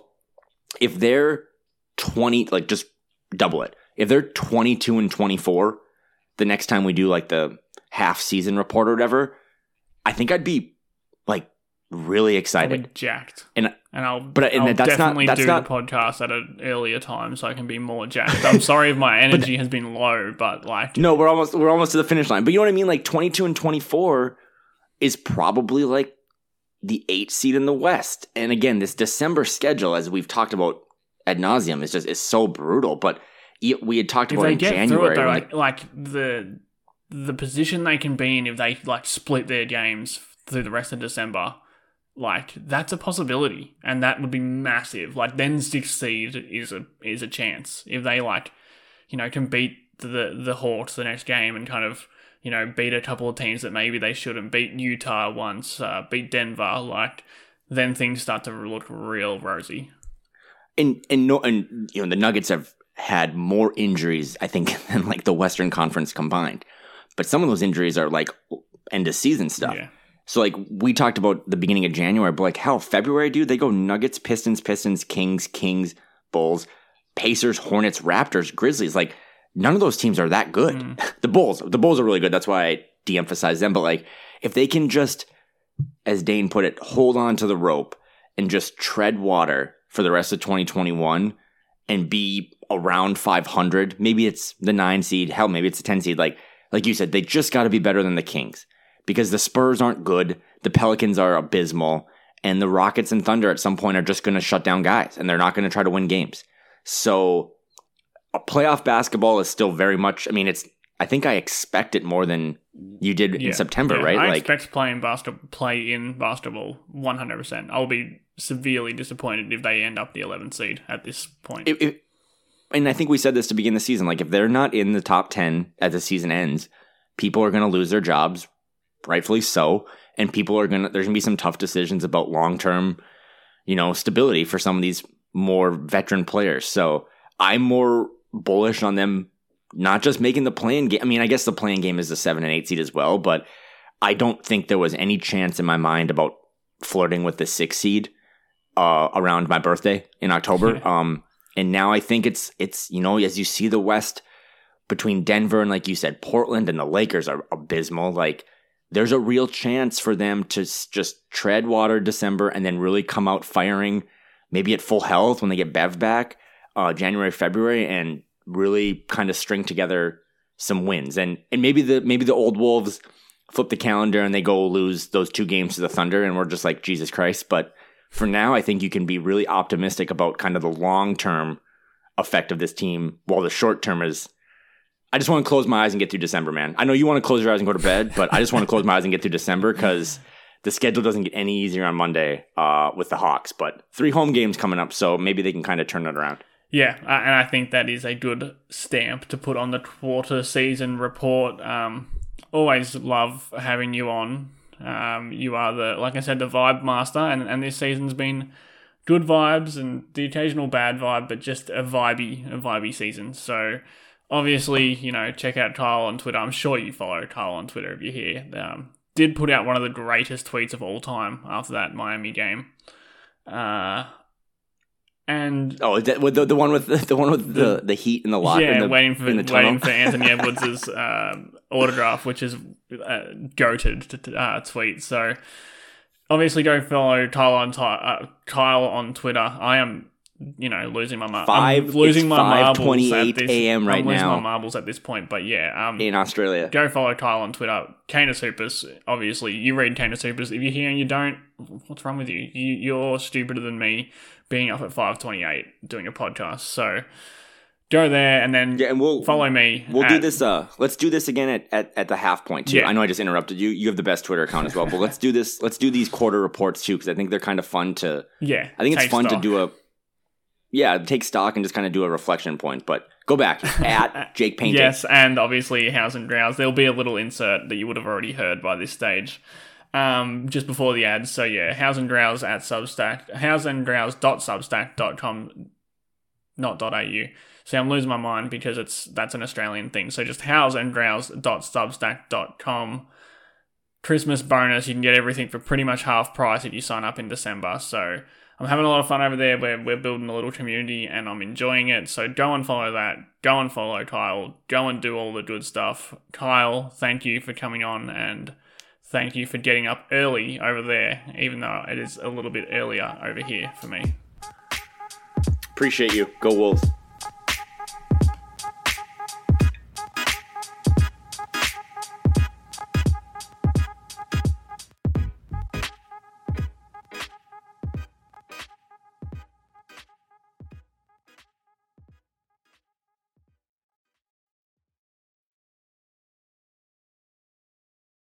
C: If they're twenty, like, just double it. If they're twenty-two and twenty-four, the next time we do like the half season report or whatever, I think I'd be like really excited.
B: I'll be jacked.
C: And
B: and I'll
C: but and
B: I'll
C: that's
B: definitely
C: not, that's
B: do
C: not,
B: the podcast at an earlier time so I can be more jacked. I'm sorry if my energy has been low, but like
C: no, we're almost we're almost to the finish line. But you know what I mean? Like, twenty-two and twenty-four is probably like the eighth seed in the West. And again, this December schedule, as we've talked about ad nauseum, is just is so brutal. But we had talked
B: if
C: about
B: they
C: in
B: get
C: January,
B: through it, though,
C: when
B: like, like the the position they can be in if they like split their games through the rest of December, like, that's a possibility, and that would be massive. Like, then sixth seed is a is a chance if they like, you know, can beat the the Hawks the next game and kind of, you know, beat a couple of teams that maybe they shouldn't, beat Utah once, uh, beat Denver, like, then things start to look real rosy.
C: And and no, and you know, the Nuggets have had more injuries, I think, than like the Western Conference combined. But some of those injuries are like end of season stuff.
B: Yeah.
C: So like we talked about the beginning of January, but like hell, February, dude, they go Nuggets, Pistons, Pistons, Kings, Kings, Bulls, Pacers, Hornets, Raptors, Grizzlies. Like, none of those teams are that good. Mm. The Bulls, the Bulls are really good. That's why I de-emphasize them. But like, if they can just, as Dane put it, hold on to the rope and just tread water for the rest of twenty twenty-one and be around five hundred, maybe it's the nine seed, hell, maybe it's the ten seed. Like, like you said, they just got to be better than the Kings, because the Spurs aren't good, the Pelicans are abysmal, and the Rockets and Thunder at some point are just going to shut down guys, and they're not going to try to win games. So a playoff basketball is still very much, I mean, it's, I think I expect it more than you did
B: yeah.
C: in September,
B: yeah.
C: right?
B: I
C: like,
B: expect playing basketball, play in basketball one hundred percent. I'll be severely disappointed if they end up the eleventh seed at this point.
C: It, it, and I think we said this to begin the season, like, if they're not in the top ten as the season ends, people are going to lose their jobs, rightfully so, and people are going to, there's going to be some tough decisions about long-term, you know, stability for some of these more veteran players. So I'm more bullish on them not just making the play-in game. I mean, I guess the play-in game is the seven and eight seed as well, but I don't think there was any chance in my mind about flirting with the six seed uh, around my birthday in October. Yeah. Um, and now I think it's, it's you know, as you see the West between Denver and, like you said, Portland and the Lakers are abysmal. Like, there's a real chance for them to s- just tread water December and then really come out firing, maybe at full health when they get Bev back, uh, January, February, and really kind of string together some wins. And and maybe the maybe the old Wolves flip the calendar and they go lose those two games to the Thunder, and we're just like, Jesus Christ. But for now, I think you can be really optimistic about kind of the long-term effect of this team, while the short term is, I just want to close my eyes and get through December, man. I know you want to close your eyes and go to bed, but I just want to close my eyes and get through December, because the schedule doesn't get any easier on Monday uh, with the Hawks. But three home games coming up, so maybe they can kind of turn it around.
B: Yeah, and I think that is a good stamp to put on the quarter season report. Um, always love having you on. Um, you are the, like I said, the vibe master, and, and this season's been good vibes and the occasional bad vibe, but just a vibey, a vibey season. So obviously, you know, check out Kyle on Twitter. I'm sure you follow Kyle on Twitter if you're here. Um, did put out one of the greatest tweets of all time after that Miami game. Uh, and
C: oh, that, the the one with the, the one with the, the heat in the lot.
B: Yeah,
C: in the,
B: waiting for
C: in the
B: waiting for Anthony Edwards' uh, autograph, which is a goated uh, tweet. So obviously, go follow Kyle on uh, Kyle on Twitter. I am, you know, losing my mar-
C: five.
B: I'm losing
C: it's
B: my
C: five
B: marbles at this.
C: a.m. right
B: I'm losing
C: now.
B: my marbles at this point, but yeah, um,
C: in Australia.
B: Go follow Kyle on Twitter. Canis Hoopus. Obviously, you read Canis Hoopus. If you're here and you don't, what's wrong with you? you you're stupider than me, being up at five twenty-eight doing a podcast. So go there and then
C: yeah, and we'll,
B: follow me.
C: We'll
B: at,
C: do this. Uh, let's do this again at, at, at the half point too.
B: Yeah.
C: I know I just interrupted you. You have the best Twitter account as well, but let's do this. Let's do these quarter reports too, because I think they're kind of fun to.
B: Yeah,
C: I think it's fun
B: stock.
C: to do a. Yeah, take stock and just kind of do a reflection point. But go back at Jake Painting.
B: Yes, and obviously House and Drowse. There'll be a little insert that you would have already heard by this stage. Um, just before the ads. So yeah, House and Drowse at Substack, houseanddrowse dot substack dot com, not .au. See, I'm losing my mind because it's that's an Australian thing. So just houseanddrowse dot substack dot com. Christmas bonus, you can get everything for pretty much half price if you sign up in December. So I'm having a lot of fun over there. We're, we're building a little community and I'm enjoying it. So go and follow that. Go and follow Kyle. Go and do all the good stuff. Kyle, thank you for coming on, and thank you for getting up early over there, even though it is a little bit earlier over here for me.
C: Appreciate you. Go Wolves.